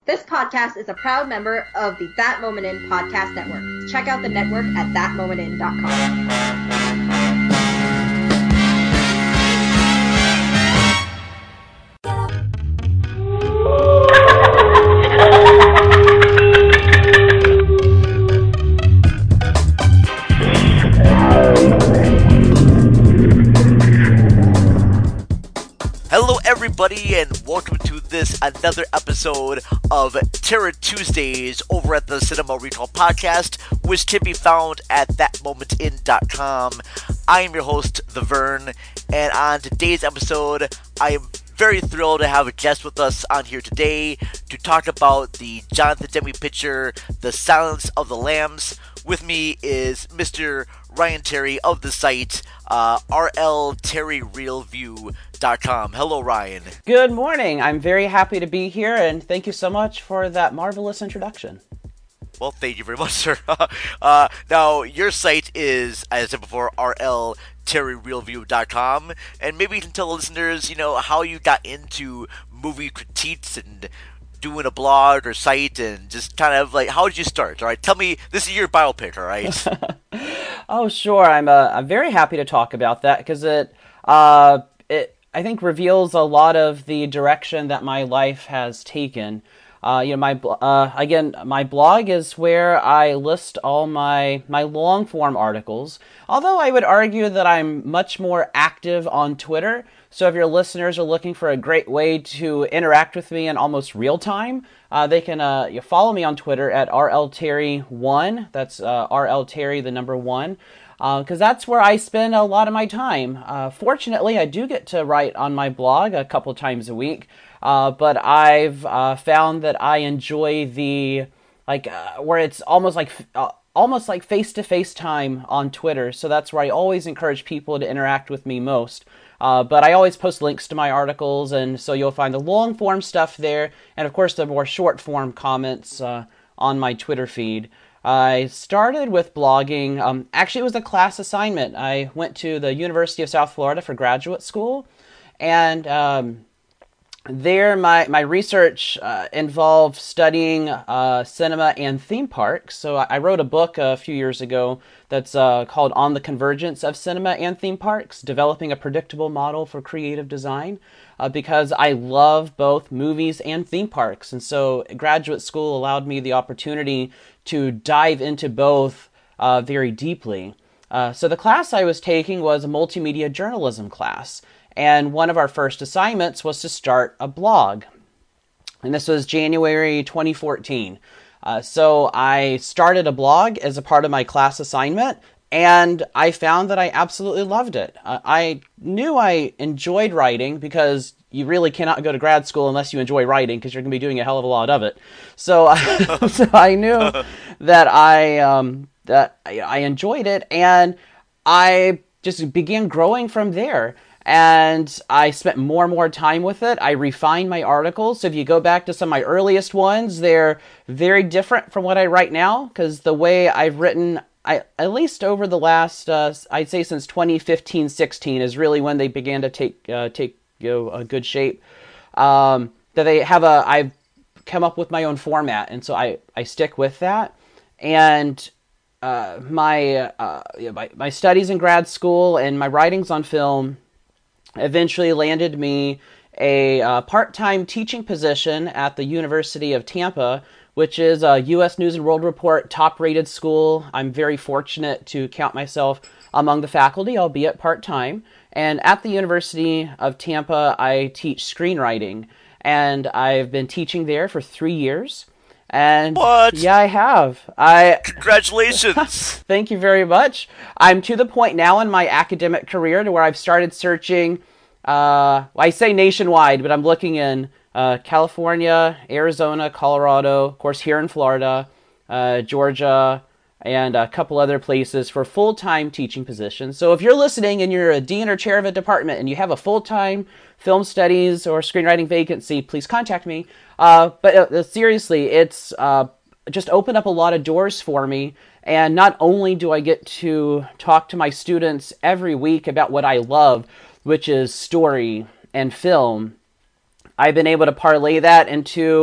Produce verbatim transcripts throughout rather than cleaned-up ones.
This podcast is a proud member of the That Moment In podcast network. Check out the network at that moment in dot com. Hello everybody and welcome to this another episode of Terror Tuesdays over at the Cinema Recall Podcast, which can be found at that moment in dot com. I am your host, The Vern, and on today's episode, I am very thrilled to have a guest with us on here today to talk about the Jonathan Demme picture, The Silence of the Lambs. With me is Mister Ryan Terry of the site uh, R L Terry Real View dot com. Hello, Ryan. Good morning. I'm very happy to be here, and thank you so much for that marvelous introduction. Well, thank you very much, sir. uh, now, your site is, as I said before, R L Terry Real View dot com, and maybe you can tell the listeners, you know, how you got into movie critiques and doing a blog or site, and just kind of like, how did you start? All right, tell me, this is your biopic, all right? Oh, sure. I'm uh, I'm very happy to talk about that because it uh it I think reveals a lot of the direction that my life has taken. Uh, you know, my uh, again, my blog is where I list all my my long form articles. Although I would argue that I'm much more active on Twitter. So if your listeners are looking for a great way to interact with me in almost real time, uh, they can uh, you follow me on Twitter at R L Terry one. That's uh, R L Terry, the number one. Because uh, that's where I spend a lot of my time. Uh, fortunately, I do get to write on my blog a couple times a week, uh, but I've uh, found that I enjoy the, like, uh, where it's almost like uh, almost like face-to-face time on Twitter, so that's where I always encourage people to interact with me most. Uh, but I always post links to my articles, and so you'll find the long-form stuff there, and of course the more short-form comments uh, on my Twitter feed. I started with blogging, um, actually it was a class assignment. I went to the University of South Florida for graduate school, and um, there my, my research uh, involved studying uh, cinema and theme parks. So I, I wrote a book a few years ago that's uh, called On the Convergence of Cinema and Theme Parks, Developing a Predictable Model for Creative Design, uh, because I love both movies and theme parks. And so graduate school allowed me the opportunity to dive into both uh, very deeply. Uh, so the class I was taking was a multimedia journalism class, and one of our first assignments was to start a blog. And this was January twenty fourteen. Uh, so I started a blog as a part of my class assignment, and I found that I absolutely loved it. Uh, I knew I enjoyed writing because you really cannot go to grad school unless you enjoy writing, because you're going to be doing a hell of a lot of it. So, so I knew that I um, that I enjoyed it, and I just began growing from there. And I spent more and more time with it. I refined my articles. So if you go back to some of my earliest ones, they're very different from what I write now, because the way I've written, I, at least over the last, uh, I'd say since twenty fifteen sixteen is really when they began to take uh, take you know, a good shape. Um, that they have a, I've come up with my own format, and so I, I stick with that. And uh, my, uh, my my studies in grad school and my writings on film eventually landed me a uh, part-time teaching position at the University of Tampa, which is a U S News and World Report top-rated school. I'm very fortunate to count myself among the faculty, albeit part-time. And at the University of Tampa, I teach screenwriting, and I've been teaching there for three years. And What? Yeah, I have. I Congratulations! Thank you very much. I'm to the point now in my academic career to where I've started searching, uh, well, I say nationwide, but I'm looking in uh, California, Arizona, Colorado, of course here in Florida, uh, Georgia, and a couple other places for full-time teaching positions. So if you're listening and you're a dean or chair of a department and you have a full-time film studies or screenwriting vacancy, please contact me. Uh, but uh, seriously, it's uh, just opened up a lot of doors for me. And not only do I get to talk to my students every week about what I love, which is story and film, I've been able to parlay that into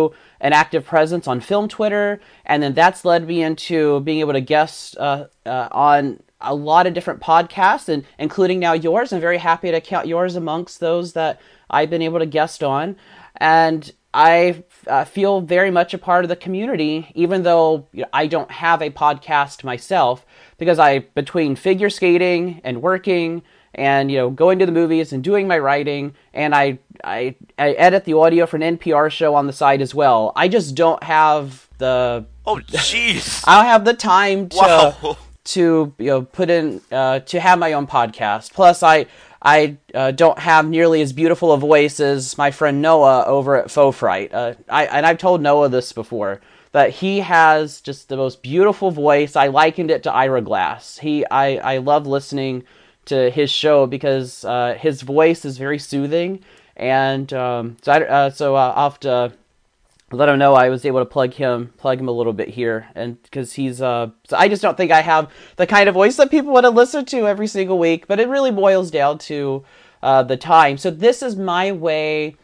an active presence on film Twitter, and then that's led me into being able to guest uh, uh, on a lot of different podcasts, and including now yours. I'm very happy to count yours amongst those that I've been able to guest on, and I uh, feel very much a part of the community, even though you know, I don't have a podcast myself, because I, between figure skating and working and, you know, going to the movies and doing my writing, and I, I, I edit the audio for an N P R show on the side as well. I just don't have the... Oh, jeez! I don't have the time to... Wow. to you know put in uh, to have my own podcast. Plus, I I uh, don't have nearly as beautiful a voice as my friend Noah over at Faux Fright. Uh, I and I've told Noah this before, that he has just the most beautiful voice. I likened it to Ira Glass. He I I love listening to his show because uh, his voice is very soothing, and um, so I, uh, so uh, I'll have to let him know I was able to plug him, plug him a little bit here, and because he's, uh, so I just don't think I have the kind of voice that people want to listen to every single week, but it really boils down to uh, the time. So this is my way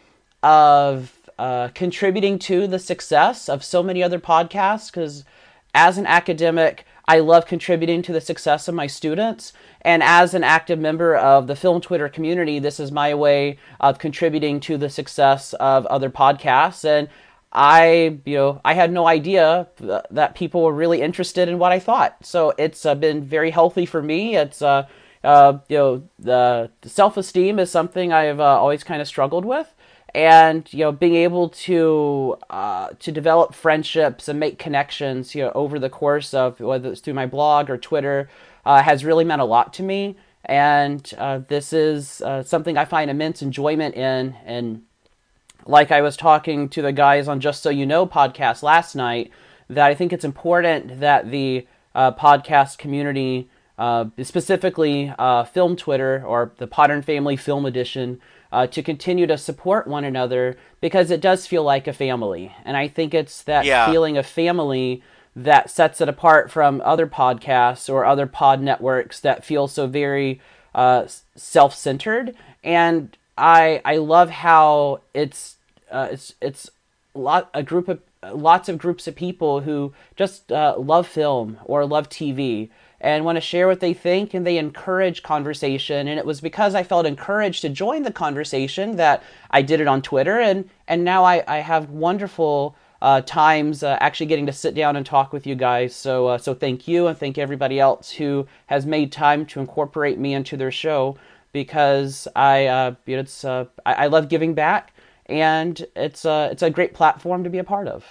of uh, contributing to the success of so many other podcasts, because as an academic, I love contributing to the success of my students, and as an active member of the Film Twitter community, this is my way of contributing to the success of other podcasts. And I, you know, I had no idea that people were really interested in what I thought. So it's uh, been very healthy for me. It's, uh, uh, you know, the self-esteem is something I've uh, always kind of struggled with. And, you know, being able to, uh, to develop friendships and make connections, you know, over the course of, whether it's through my blog or Twitter, uh, has really meant a lot to me. And uh, this is uh, something I find immense enjoyment in. And like I was talking to the guys on Just So You Know podcast last night, that I think it's important that the uh, podcast community, uh, specifically uh, Film Twitter or the Podern Family Film Edition, uh, to continue to support one another, because it does feel like a family. And I think it's that yeah. feeling of family that sets it apart from other podcasts or other pod networks that feel so very uh, self-centered. And I I love how it's uh, it's it's a lot a group of lots of groups of people who just uh, love film or love T V and want to share what they think, and they encourage conversation. And it was because I felt encouraged to join the conversation that I did it on Twitter, and and now I I have wonderful uh, times uh, actually getting to sit down and talk with you guys. So uh, so thank you, and thank everybody else who has made time to incorporate me into their show. Because I, uh, you know, it's, uh, I, I love giving back, and it's, uh, it's a great platform to be a part of.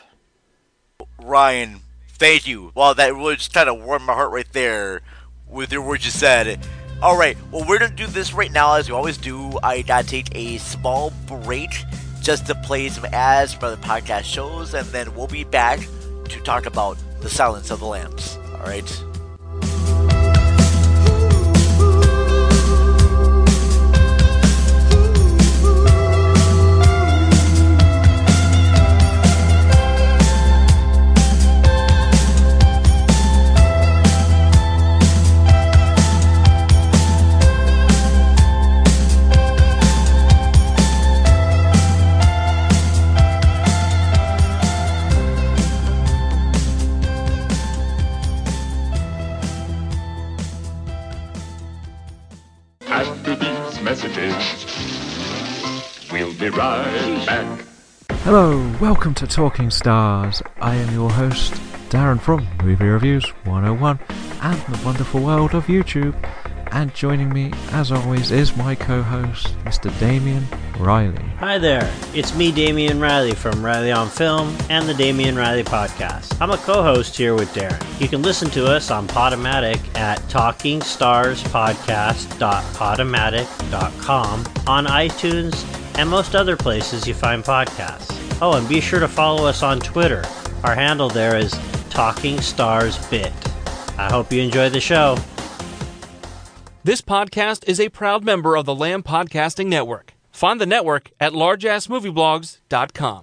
Ryan, thank you. Wow, that really just kind of warmed my heart right there with your words you said. All right, well, we're going to do this right now, as we always do. I got to take a small break just to play some ads for the podcast shows, and then we'll be back to talk about The Silence of the Lambs. All right? We'll be right back. Hello, welcome to Talking Stars. I am your host, Darren from Movie Reviews one oh one and the wonderful world of YouTube. And joining me, as always, is my co-host, Mister Damian Riley. Hi there, it's me, Damian Riley from Riley on Film and the Damian Riley Podcast. I'm a co-host here with Darren. You can listen to us on Podomatic at talking stars podcast dot podomatic dot com, on iTunes, and most other places you find podcasts. Oh, and be sure to follow us on Twitter. Our handle there is TalkingStarsBit. I hope you enjoy the show. This podcast is a proud member of the Lamb Podcasting Network. Find the network at large ass movie blogs dot com.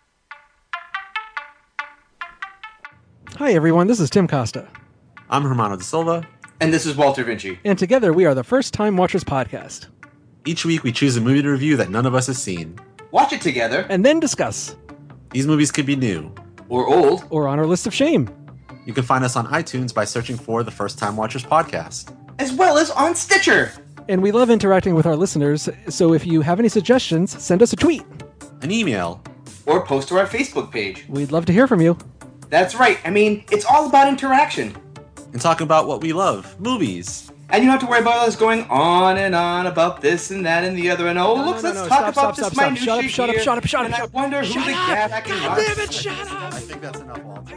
Hi everyone, this is Tim Costa. I'm Hermano da Silva. And this is Walter Vinci. And together we are the First Time Watchers Podcast. Each week we choose a movie to review that none of us has seen. Watch it together. And then discuss. These movies could be new. Or old. Or on our list of shame. You can find us on iTunes by searching for the First Time Watchers podcast. As well as on Stitcher. And we love interacting with our listeners, so if you have any suggestions, send us a tweet. An email. Or post to our Facebook page. We'd love to hear from you. That's right. I mean, it's all about interaction. And talk about what we love. Movies. And you don't have to worry about us going on and on about this and that and the other. And oh, No, look, no, let's no, talk stop, about stop, this stop, minutiae stop. Shut up, shut up, here, shut up, shut and up, I shut up. wonder who Shut the up. cat I can God watch. damn it, shut up. I think that's enough, Walter.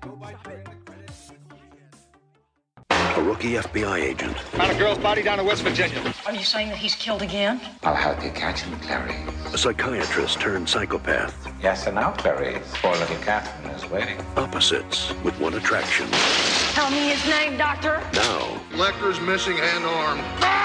A rookie F B I agent. Found a girl's body down in West Virginia. Are you saying that he's killed again? I'll help you catch him, Clary. A psychiatrist turned psychopath. Yes, and now, Clary, poor little Catherine is waiting. Opposites with one attraction. Tell me his name, Doctor. Now, Lecter's missing hand arm.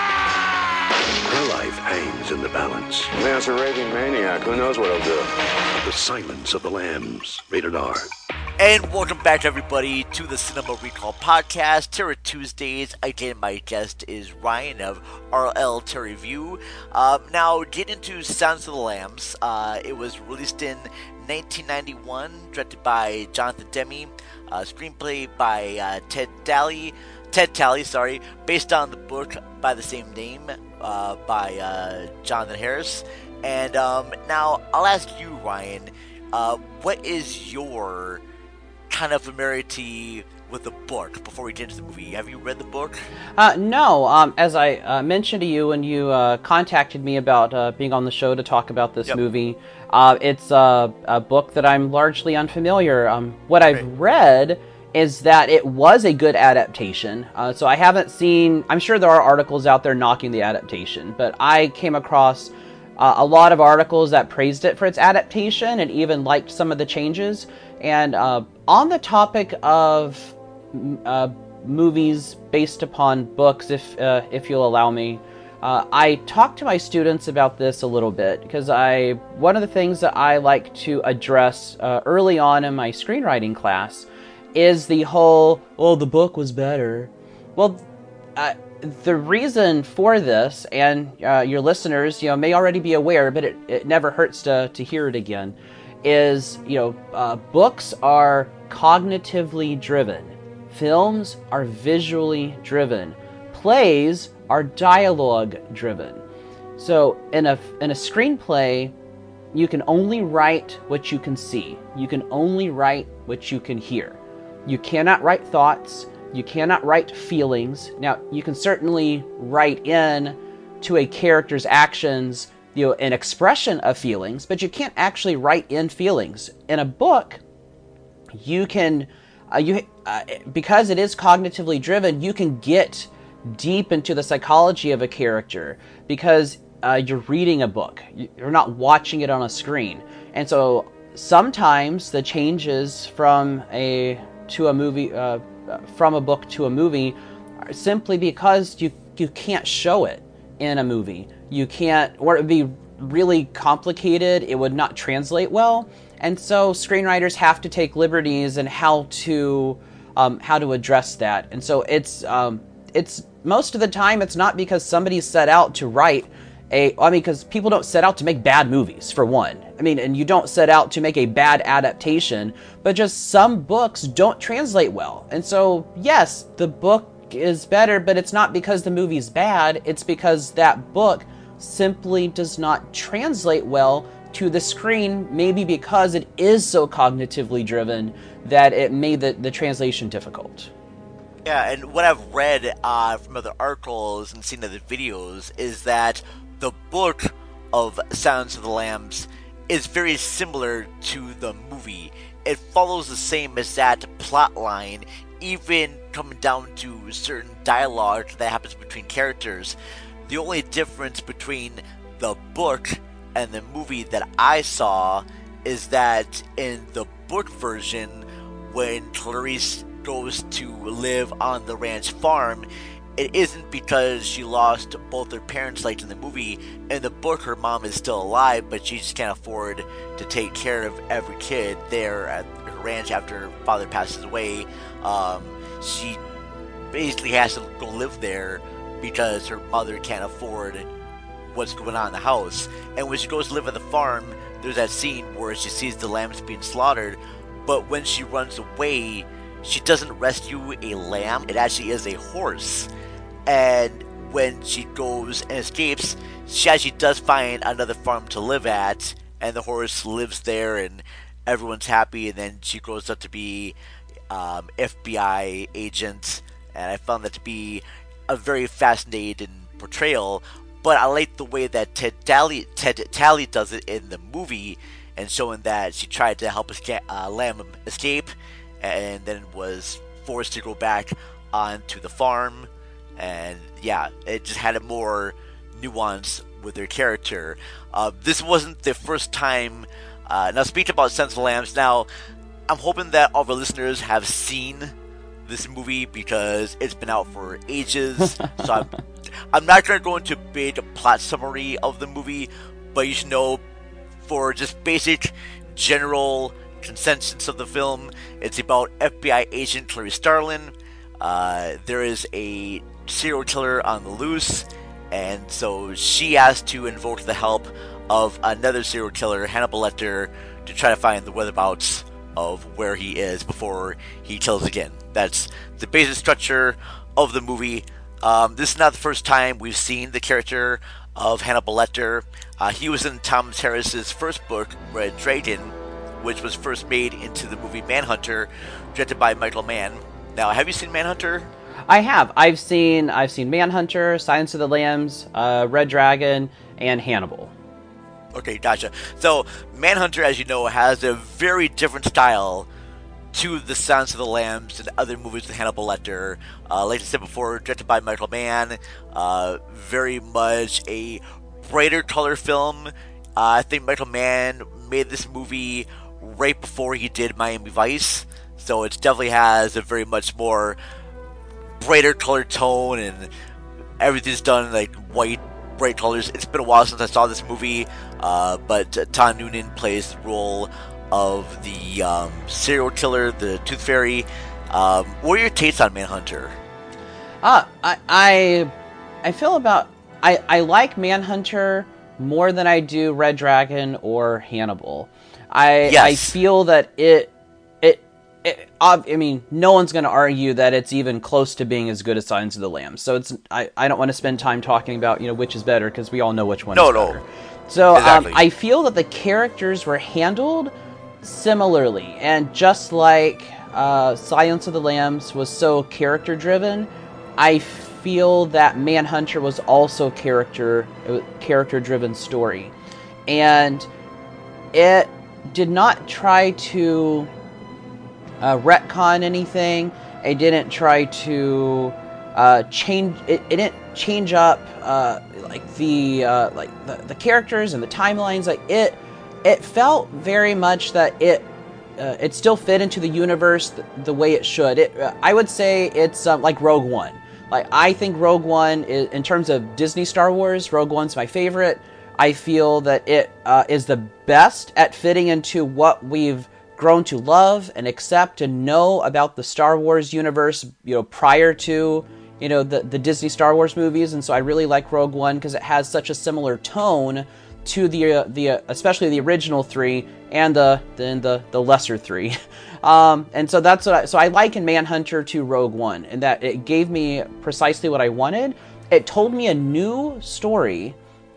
her life hangs in the balance. Man's a raving maniac. Who knows what he'll do? The Silence of the Lambs. Rated R. And welcome back, everybody, to the Cinema Recall Podcast. Terror Tuesdays. Again, my guest is Ryan of R L Terror Review. Um, now, get into Silence of the Lambs. Uh, it was released in nineteen ninety-one, directed by Jonathan Demme, uh, screenplay by uh, Ted Talley, Ted Talley, sorry, based on the book by the same name uh, by uh, Jonathan Harris. And um, now, I'll ask you, Ryan, uh, what is your kind of familiarity with the book before we get into the movie? Have you read the book? Uh, no. Um, as I uh, mentioned to you when you uh, contacted me about uh, being on the show to talk about this yep. movie, uh, it's uh, a book that I'm largely unfamiliar. Um, what I've Great. read is that it was a good adaptation. Uh, so I haven't seen... I'm sure there are articles out there knocking the adaptation, but I came across uh, a lot of articles that praised it for its adaptation and even liked some of the changes. And uh, on the topic of uh, movies based upon books, if uh, if you'll allow me, uh, I talked to my students about this a little bit because I one of the things that I like to address uh, early on in my screenwriting class is the whole, well, the book was better. Well, uh, the reason for this, and uh, your listeners, you know, may already be aware, but it, it never hurts to to hear it again, is, you know, uh, books are cognitively driven. Films are visually driven. Plays are dialogue driven. So in a, in a screenplay, you can only write what you can see. You can only write what you can hear. You cannot write thoughts. You cannot write feelings. Now, you can certainly write in to a character's actions, you know, an expression of feelings, but you can't actually write in feelings. In a book, you can, uh, you uh, because it is cognitively driven, you can get deep into the psychology of a character because uh, you're reading a book. You're not watching it on a screen. And so sometimes the changes from a to a movie, uh, from a book to a movie, are simply because you you can't show it in a movie. You can't, or it would be really complicated. It would not translate well, and so screenwriters have to take liberties in how to um, how to address that. And so it's um, it's most of the time it's not because somebody set out to write a. I mean, because people don't set out to make bad movies, for one. I mean, and you don't set out to make a bad adaptation, but just some books don't translate well. And so, yes, the book is better, but it's not because the movie's bad. It's because that book simply does not translate well to the screen, maybe because it is so cognitively driven that it made the, the translation difficult. Yeah, and what I've read uh, from other articles and seen other videos is that the book of Silence of the Lambs is very similar to the movie. It follows the same exact plot line, even coming down to certain dialogue that happens between characters. The only difference between the book and the movie that I saw is that in the book version, when Clarice goes to live on the ranch farm, it isn't because she lost both her parents like in the movie. In the book, her mom is still alive, but she just can't afford to take care of every kid there at her ranch after her father passes away. Um, she basically has to go live there because her mother can't afford what's going on in the house. And when she goes to live at the farm, there's that scene where she sees the lambs being slaughtered, but when she runs away, she doesn't rescue a lamb. It actually is a horse. And when she goes and escapes, she actually does find another farm to live at, and the horse lives there, and everyone's happy, and then she grows up to be um, F B I agent, and I found that to be a very fascinating portrayal. But I like the way that Ted Tally, Ted Tally does it in the movie, and showing that she tried to help esca- uh, Lamb escape, and then was forced to go back onto the farm. And yeah, it just had a more nuance with their character. Uh, this wasn't the first time. Uh, now, speaking about Silence of the Lambs, now I'm hoping that all of our listeners have seen this movie because it's been out for ages. So I'm, I'm not going to go into a big plot summary of the movie, but you should know, for just basic general consensus of the film, it's about F B I agent Clarice Starling. Uh, there is a serial killer on the loose, and so she has to invoke the help of another serial killer, Hannibal Lecter, to try to find the whereabouts of where he is before he kills again. That's the basic structure of the movie. Um, this is not the first time we've seen the character of Hannibal Lecter. Uh, he was in Thomas Harris's first book, Red Dragon, which was first made into the movie Manhunter, directed by Michael Mann. Now, have you seen Manhunter? I have. I've seen I've seen Manhunter, Silence of the Lambs, uh, Red Dragon, and Hannibal. Okay, gotcha. So, Manhunter, as you know, has a very different style to the Silence of the Lambs and other movies with Hannibal Lecter. Uh, like I said before, directed by Michael Mann. Uh, very much a brighter color film. Uh, I think Michael Mann made this movie right before he did Miami Vice. So it definitely has a very much more brighter color tone, and everything's done like white, bright colors. It's been a while since I saw this movie, uh, but uh, Tom Noonan plays the role of the um, serial killer, the Tooth Fairy. Um, what are your takes on Manhunter? Uh, I, I, I feel about I, I like Manhunter more than I do Red Dragon or Hannibal. I yes. I feel that it it, it I mean, no one's going to argue that it's even close to being as good as Silence of the Lambs. So it's I, I don't want to spend time talking about, you know, which is better, because we all know which one no, is no. better. So exactly. um, I feel that the characters were handled similarly, and just like uh, Silence of the Lambs was so character driven, I feel that Manhunter was also character character driven story, and it did not try to uh, retcon anything. It didn't try to uh, change. It, it didn't change up uh, like the uh, like the, the characters and the timelines. Like it, it felt very much that it uh, it still fit into the universe the, the way it should. It uh, I would say it's um, like Rogue One. Like I think Rogue One is, in terms of Disney Star Wars, Rogue One's my favorite. I feel that it uh, is the best at fitting into what we've grown to love and accept and know about the Star Wars universe, you know, prior to, you know, the, the Disney Star Wars movies. And so I really like Rogue One because it has such a similar tone to the uh, the uh, especially the original three and the then the the lesser three. Um, and so that's what I, so I liken Manhunter to Rogue One, in that it gave me precisely what I wanted. It told me a new story,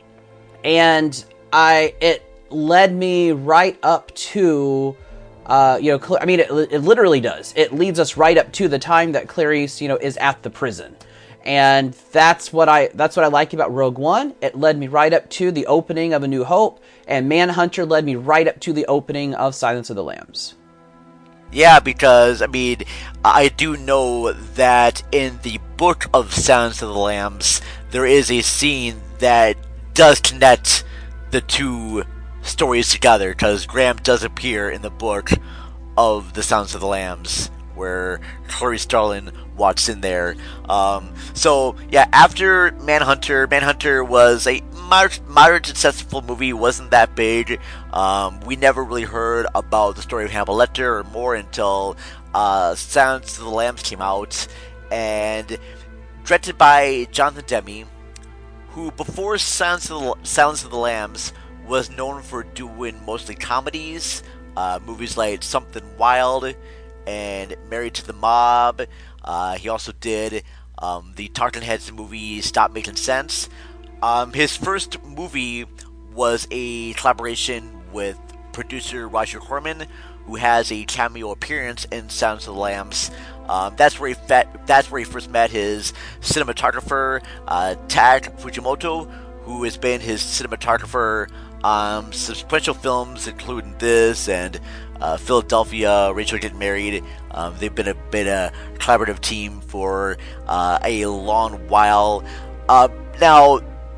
and I it led me right up to, uh, you know, I mean, it, it literally does. It leads us right up to the time that Clarice, you know, is at the prison, and that's what I that's what I like about Rogue One. It led me right up to the opening of A New Hope, and Manhunter led me right up to the opening of Silence of the Lambs. Yeah, because, I mean, I do know that in the book of Silence of the Lambs, there is a scene that does connect the two stories together, because Graham does appear in the book of the Silence of the Lambs, where Clarice Starling walks in there. Um, so, yeah, after Manhunter, Manhunter was a moderate, moderate successful movie, wasn't that big. Um, we never really heard about the story of Hannibal Lecter or more until uh, Silence of the Lambs came out, and directed by Jonathan Demme, who before Silence of the, Silence of the Lambs was known for doing mostly comedies, uh, movies like Something Wild and Married to the Mob. Uh, he also did um, the Talking Heads movie Stop Making Sense. Um, his first movie was a collaboration with producer Roger Corman, who has a cameo appearance in Silence of the Lambs. Um, that's where he fet- that's where he first met his cinematographer, uh, Tak Fujimoto, who has been his cinematographer on subsequent films, including this and uh, Philadelphia, Rachel Getting Married. Um, they've been a been a collaborative team for uh, a long while. Uh, now,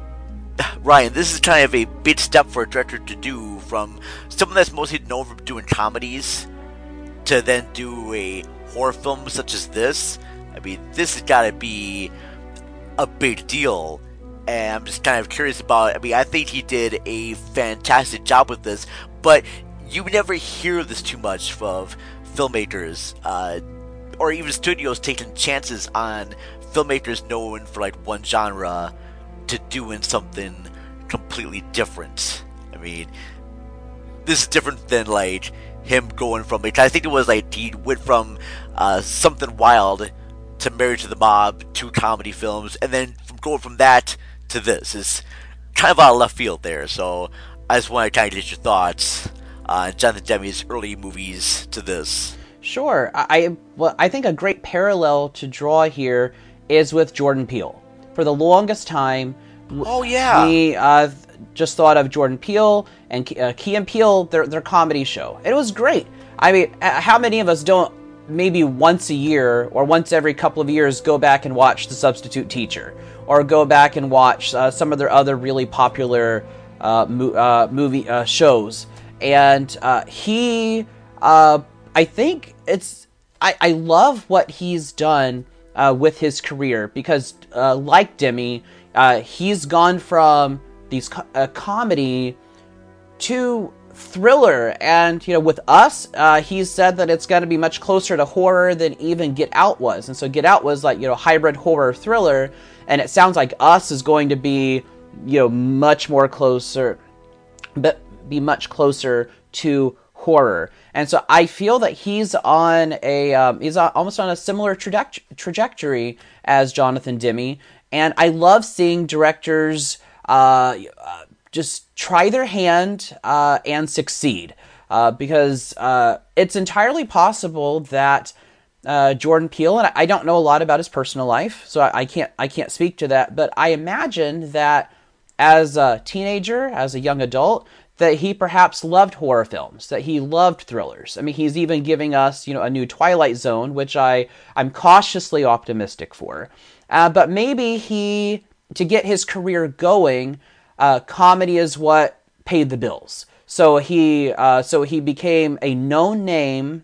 Ryan, this is kind of a big step for a director to do, from someone that's mostly known for doing comedies to then do a horror film such as this. I mean, this has got to be a big deal, and I'm just kind of curious about it. I mean, I think he did a fantastic job with this, but you never hear this too much of filmmakers, uh, or even studios taking chances on filmmakers known for like one genre to doing something completely different. I mean, this is different than like him going from, like, I think it was like he went from uh, Something Wild to Married to the Mob, two comedy films, and then from going from that to this is kind of out of left field there. So I just want to kind of get your thoughts on Jonathan Demme's early movies to this. Sure. I well, I think a great parallel to draw here is with Jordan Peele. For the longest time, oh yeah, we uh, just thought of Jordan Peele and uh, Key and Peele, their their comedy show. It was great. I mean, how many of us don't maybe once a year or once every couple of years go back and watch The Substitute Teacher, or go back and watch uh, some of their other really popular uh, mo- uh, movie uh, shows? And uh, he, uh, I think it's, I, I love what he's done Uh, with his career, because uh, like Demme, uh, he's gone from these co- uh, comedy to thriller, and you know, with Us, uh, he's said that it's going to be much closer to horror than even Get Out was, and so Get Out was like, you know, hybrid horror thriller, and it sounds like Us is going to be, you know, much more closer, but be much closer to horror. And so I feel that he's on a um, he's on, almost on a similar traje- trajectory as Jonathan Demme, and I love seeing directors uh, just try their hand uh, and succeed, uh, because uh, it's entirely possible that uh, Jordan Peele, and I don't know a lot about his personal life, so I, I can't I can't speak to that, but I imagine that as a teenager, as a young adult, that he perhaps loved horror films, that he loved thrillers. I mean, he's even giving us, you know, a new Twilight Zone, which I, I'm cautiously optimistic for. Uh, but maybe he, to get his career going, uh, comedy is what paid the bills. So he, uh, so he became a known name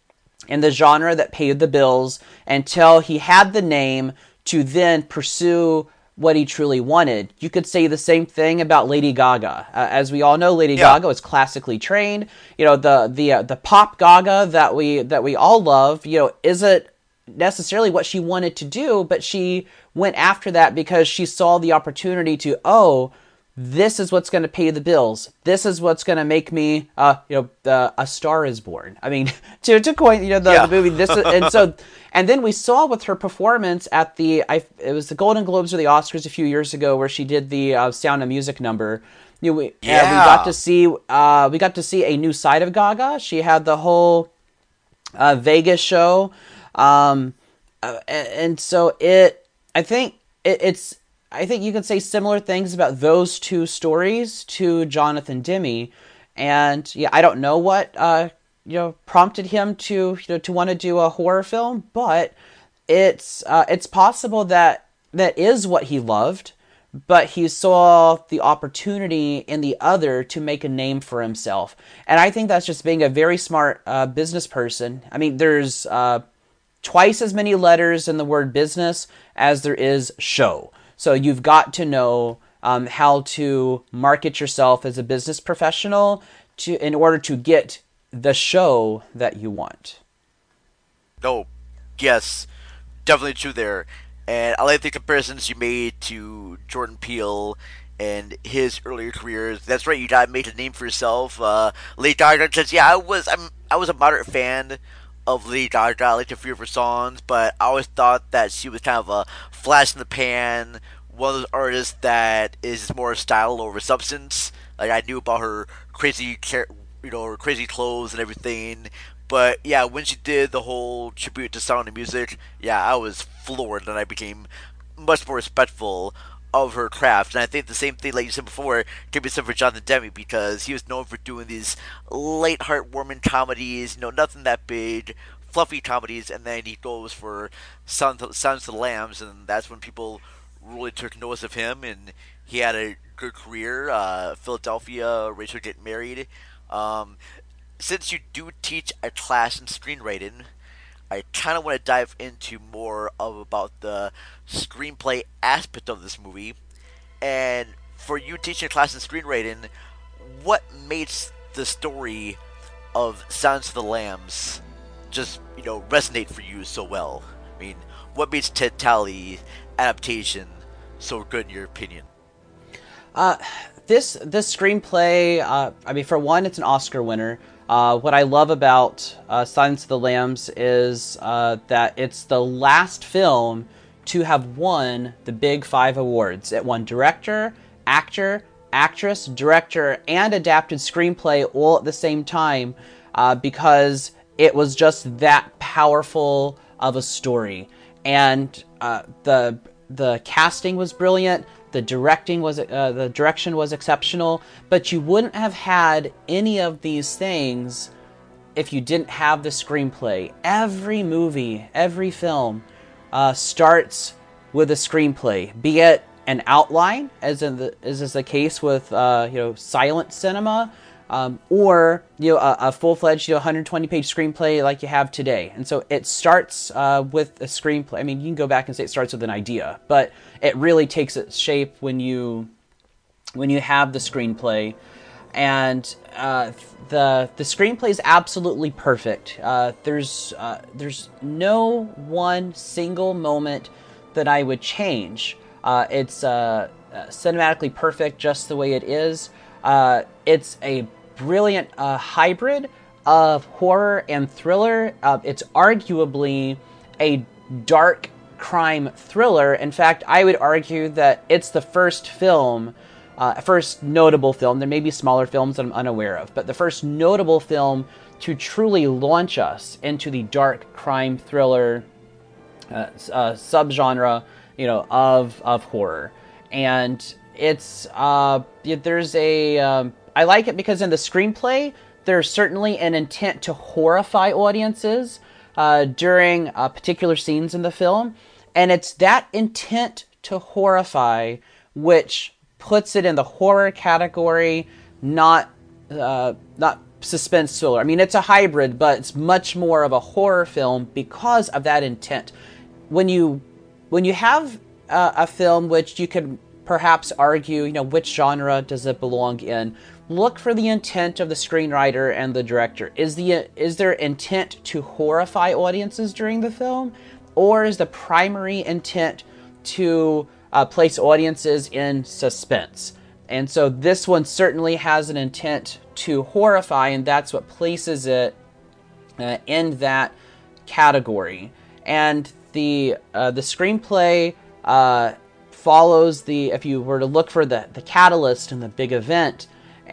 in the genre that paid the bills until he had the name to then pursue what he truly wanted. You could say the same thing about Lady Gaga. Uh, as we all know, Lady yeah. Gaga was classically trained. You know, the the uh, the pop Gaga that we that we all love, you know, isn't necessarily what she wanted to do, but she went after that because she saw the opportunity to, oh, this is what's going to pay the bills. This is what's going to make me, uh, you know, the, A Star Is Born. I mean, to to coin, you know, the, yeah. the movie. This is, and so, and then we saw with her performance at the, I, it was the Golden Globes or the Oscars a few years ago, where she did the uh, Sound of Music number. You know, we, yeah. uh, we got to see, uh, we got to see a new side of Gaga. She had the whole uh, Vegas show, um, uh, and, and so it, I think it, it's. I think you can say similar things about those two stories to Jonathan Demme, and yeah, I don't know what uh, you know prompted him to you know to want to do a horror film, but it's uh, it's possible that that is what he loved, but he saw the opportunity in the other to make a name for himself, and I think that's just being a very smart uh, business person. I mean, there's uh, twice as many letters in the word business as there is show. So you've got to know um, how to market yourself as a business professional to in order to get the show that you want. No, yes, definitely true there. And I like the comparisons you made to Jordan Peele and his earlier careers. That's right, you got made a name for yourself. Uh, Lady Gaga says, yeah, I was I'm I was a moderate fan of Lady Gaga. I liked a few of her songs, but I always thought that she was kind of a flash in the pan, one of those artists that is more style over substance. Like, I knew about her crazy, you know, her crazy clothes and everything. But yeah, when she did the whole tribute to Sound of Music, yeah, I was floored, and I became much more respectful of her craft. And I think the same thing, like you said before, can be said for Jonathan Demme, because he was known for doing these light, heartwarming comedies, you know, nothing that big, fluffy comedies, and then he goes for Sounds of, Sounds of the Lambs, and that's when people really took notice of him, and he had a good career. uh, Philadelphia, Rachel Get Married. Um, since you do teach a class in screenwriting, I kind of want to dive into more of about the screenplay aspect of this movie. And for you teaching a class in screenwriting, what makes the story of Silence of the Lambs just, you know, resonate for you so well? I mean, what makes Ted Tally adaptation so good in your opinion? Uh, this this screenplay, uh, I mean, for one, it's an Oscar winner. Uh, what I love about uh, Silence of the Lambs is uh, that it's the last film to have won the Big Five awards. It won director, actor, actress, director, and adapted screenplay all at the same time uh, because it was just that powerful of a story. And uh, the the casting was brilliant. The directing was uh, the direction was exceptional, but you wouldn't have had any of these things if you didn't have the screenplay. Every movie, every film uh, starts with a screenplay, be it an outline, as in the as is the case with uh, you know silent cinema, um, or you know a, a full-fledged you know one hundred twenty page screenplay like you have today. And so it starts uh, with a screenplay. I mean, you can go back and say it starts with an idea, but it really takes its shape when you when you have the screenplay. And uh, the the screenplay is absolutely perfect. Uh, there's uh, there's no one single moment that I would change. Uh, it's uh, cinematically perfect just the way it is. Uh, it's a brilliant uh, hybrid of horror and thriller. Uh, it's arguably a dark crime thriller. In fact, I would argue that it's the first film, uh, first notable film, there may be smaller films that I'm unaware of, but the first notable film to truly launch us into the dark crime thriller uh, uh, subgenre, you know, of of horror. And it's uh, there's a um, I like it because in the screenplay there's certainly an intent to horrify audiences uh, during uh, particular scenes in the film, and it's that intent to horrify which puts it in the horror category, not uh, not suspense thriller. I mean, it's a hybrid, but it's much more of a horror film because of that intent. When you when you have uh, a film which you could perhaps argue, you know, which genre does it belong in? Look for the intent of the screenwriter and the director. Is the is their intent to horrify audiences during the film, or is the primary intent to uh, place audiences in suspense? And so this one certainly has an intent to horrify, and that's what places it uh, in that category. And the uh, the screenplay uh, follows the, if you were to look for the, the catalyst and the big event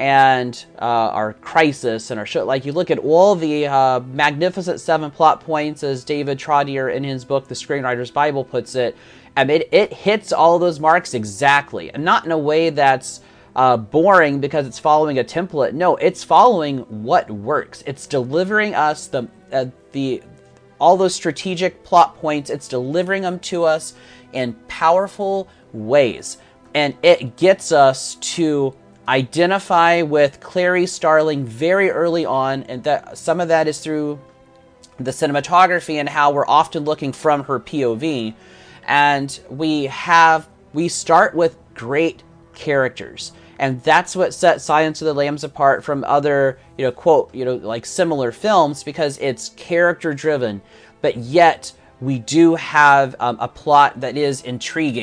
and uh, our crisis and our show, like you look at all the uh, magnificent seven plot points, as David Trottier in his book The Screenwriter's Bible puts it, I mean, it, it hits all those marks exactly, and not in a way that's uh, boring because it's following a template. No, it's following what works. It's delivering us the uh, the all those strategic plot points. It's delivering them to us in powerful ways, and it gets us to identify with Clary Starling very early on, and that some of that is through the cinematography and how we're often looking from her P O V. And we have we start with great characters, and that's what sets Silence of the Lambs apart from other, you know, quote, you know, like similar films, because it's character driven, but yet we do have um, a plot that is intriguing.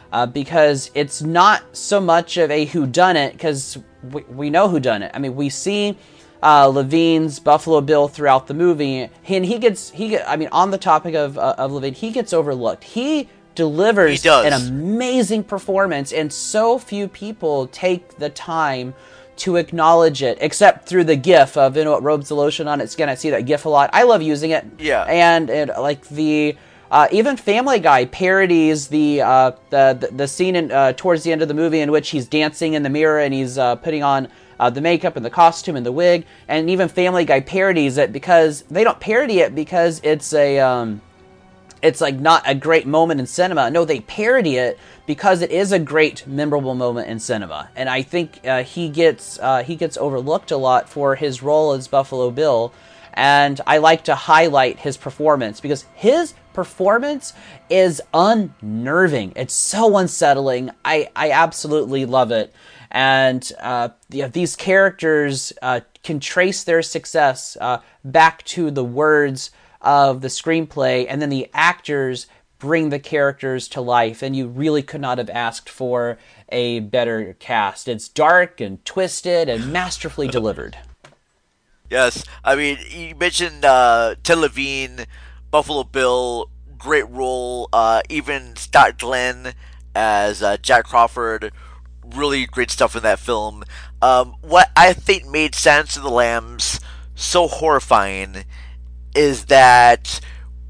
uh, because it's not so much of a whodunit, because we, we know whodunit. I mean, we see uh, Levine's Buffalo Bill throughout the movie, and he gets he get, I mean, on the topic of uh, of Levine, he gets overlooked. He delivers he an amazing performance, and so few people take the time to acknowledge it, except through the GIF of, you know, what rubs the lotion on its skin. I see that GIF a lot. I love using it. Yeah. And, and like the, uh, even Family Guy parodies the, uh, the, the, the scene in, uh, towards the end of the movie in which he's dancing in the mirror and he's, uh, putting on, uh, the makeup and the costume and the wig. And even Family Guy parodies it because, they don't parody it because it's a, um, it's like not a great moment in cinema. No, they parody it because it is a great, memorable moment in cinema. And I think uh, he gets uh, he gets overlooked a lot for his role as Buffalo Bill. And I like to highlight his performance because his performance is unnerving. It's so unsettling. I, I absolutely love it. And uh, yeah, these characters uh, can trace their success uh, back to the words of the screenplay, and then the actors bring the characters to life, and you really could not have asked for a better cast. It's dark and twisted and masterfully delivered. Yes, I mean, you mentioned uh, Ted Levine, Buffalo Bill, great role. Uh, even Scott Glenn as uh, Jack Crawford, really great stuff in that film. Um, what I think made Silence of the Lambs so horrifying is that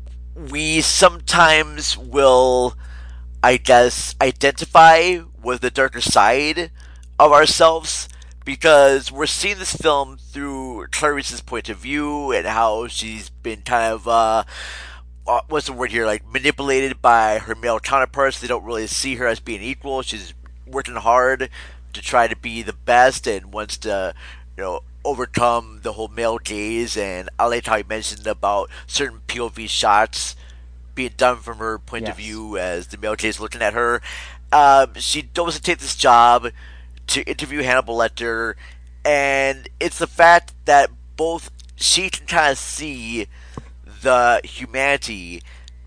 we sometimes will, I guess, identify with the darker side of ourselves because we're seeing this film through Clarice's point of view and how she's been kind of, uh, what's the word here, like manipulated by her male counterparts. They don't really see her as being equal. She's working hard to try to be the best and wants to, you know, overcome the whole male gaze. And I like how you mentioned about certain P O V shots being done from her point yes. of view as the male gaze looking at her. Um, she goes to take this job to interview Hannibal Lecter, and it's the fact that both she can kind of see the humanity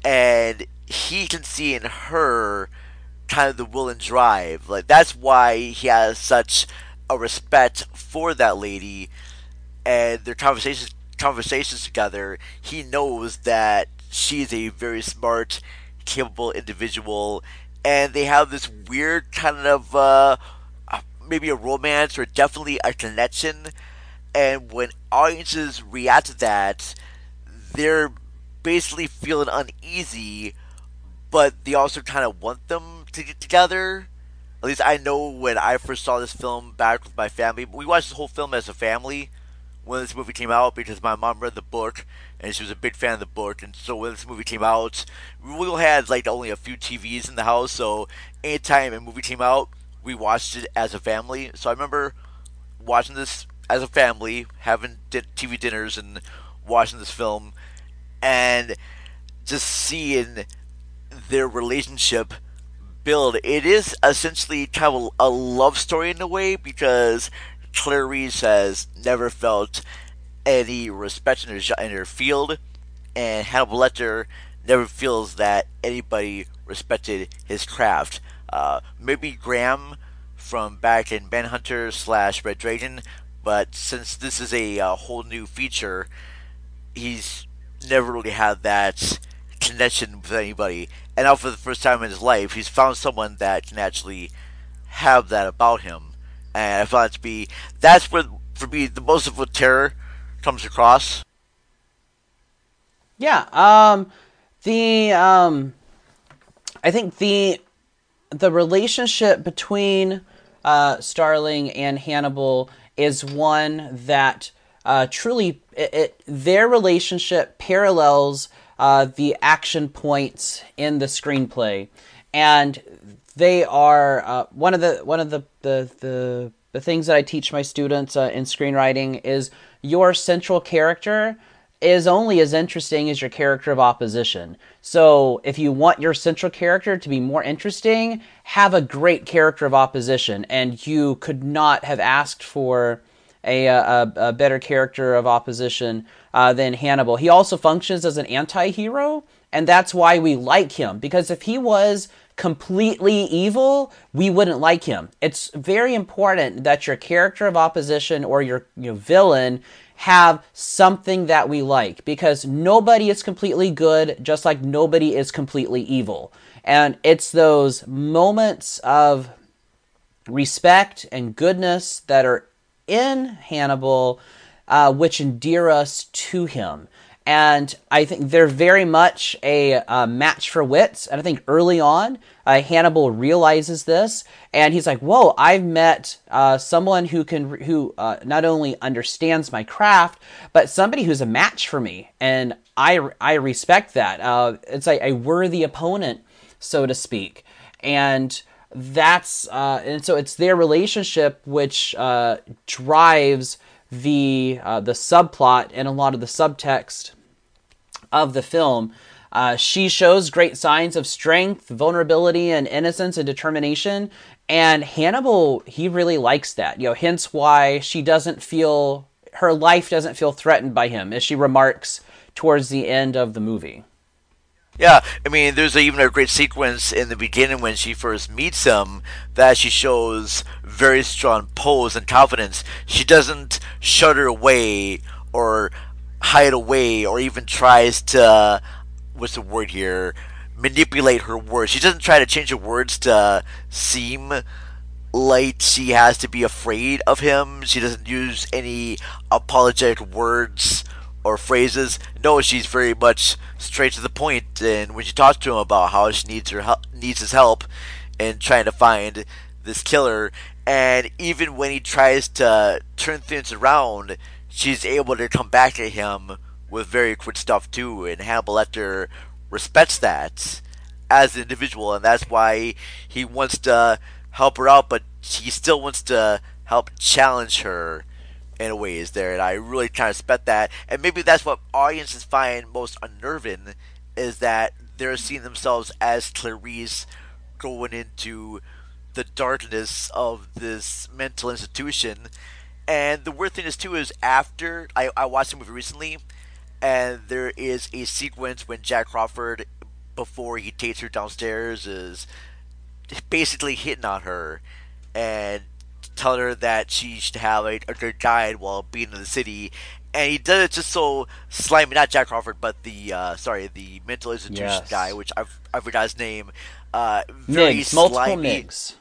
and he can see in her kind of the will and drive. Like, that's why he has such a respect for that lady, and their conversations conversations together. He knows that she's a very smart, capable individual, and they have this weird kind of uh, maybe a romance or definitely a connection. And when audiences react to that, they're basically feeling uneasy, but they also kind of want them to get together. At least I know when I first saw this film back with my family. We watched the whole film as a family when this movie came out because my mom read the book and she was a big fan of the book. And so when this movie came out, we only had like only a few T Vs in the house. So anytime a movie came out, we watched it as a family. So I remember watching this as a family, having T V dinners and watching this film, and just seeing their relationship build. It is essentially kind of a love story in a way because Clarice has never felt any respect in her, in her field, and Hannibal Lecter never feels that anybody respected his craft. Uh, maybe Graham from back in Manhunter slash Red Dragon, but since this is a, a whole new feature, he's never really had that connection with anybody. And now for the first time in his life, he's found someone that can actually have that about him. And I found it to be, that's where, for me, the most of what terror comes across. Yeah, um, the, um, I think the, the relationship between, uh, Starling and Hannibal is one that, uh, truly, it, it, their relationship parallels, uh, the action points in the screenplay. And they are, uh, one of the, one of the, the, the, the things that I teach my students, uh, in screenwriting is your central character is only as interesting as your character of opposition. So if you want your central character to be more interesting, have a great character of opposition. And you could not have asked for a, a, a better character of opposition uh, than Hannibal. He also functions as an anti-hero, and that's why we like him. Because if he was completely evil, we wouldn't like him. It's very important that your character of opposition or your, your villain have something that we like, because nobody is completely good, just like nobody is completely evil. And it's those moments of respect and goodness that are in Hannibal uh, which endear us to him. And I think they're very much a uh, match for wits. And I think early on, uh, Hannibal realizes this, and he's like, "Whoa! I've met uh, someone who can, who uh, not only understands my craft, but somebody who's a match for me." And I, I respect that. Uh, it's like a worthy opponent, so to speak. And that's uh, and so it's their relationship which uh, drives the uh, the subplot and a lot of the subtext of the film. Uh, she shows great signs of strength, vulnerability, and innocence and determination. And Hannibal, he really likes that. You know, hence why she doesn't feel, her life doesn't feel threatened by him, as she remarks towards the end of the movie. Yeah, I mean, there's a, even a great sequence in the beginning when she first meets him that she shows very strong pose and confidence. She doesn't shudder away or hide away or even tries to, uh, what's the word here, manipulate her words. She doesn't try to change her words to seem like she has to be afraid of him. She doesn't use any apologetic words or phrases. No, she's very much straight to the point. And when she talks to him about how she needs her help, needs his help in trying to find this killer, and even when he tries to turn things around, she's able to come back at him with very quick stuff too. And Hannibal Lecter respects that as an individual, and that's why he wants to help her out, but he still wants to help challenge her in a ways there, and I really kind of respect that. And maybe that's what audiences find most unnerving, is that they're seeing themselves as Clarice going into the darkness of this mental institution. And the weird thing is too is after I, I watched the movie recently, and there is a sequence when Jack Crawford, before he takes her downstairs, is basically hitting on her and telling her that she should have a, a good guide while being in the city. And he does it just so slimy, not Jack Crawford, but the, uh, sorry, the mental institution Yes. guy, which I've, I forgot his name. Uh, very Miggs, multiple slimy. Miggs.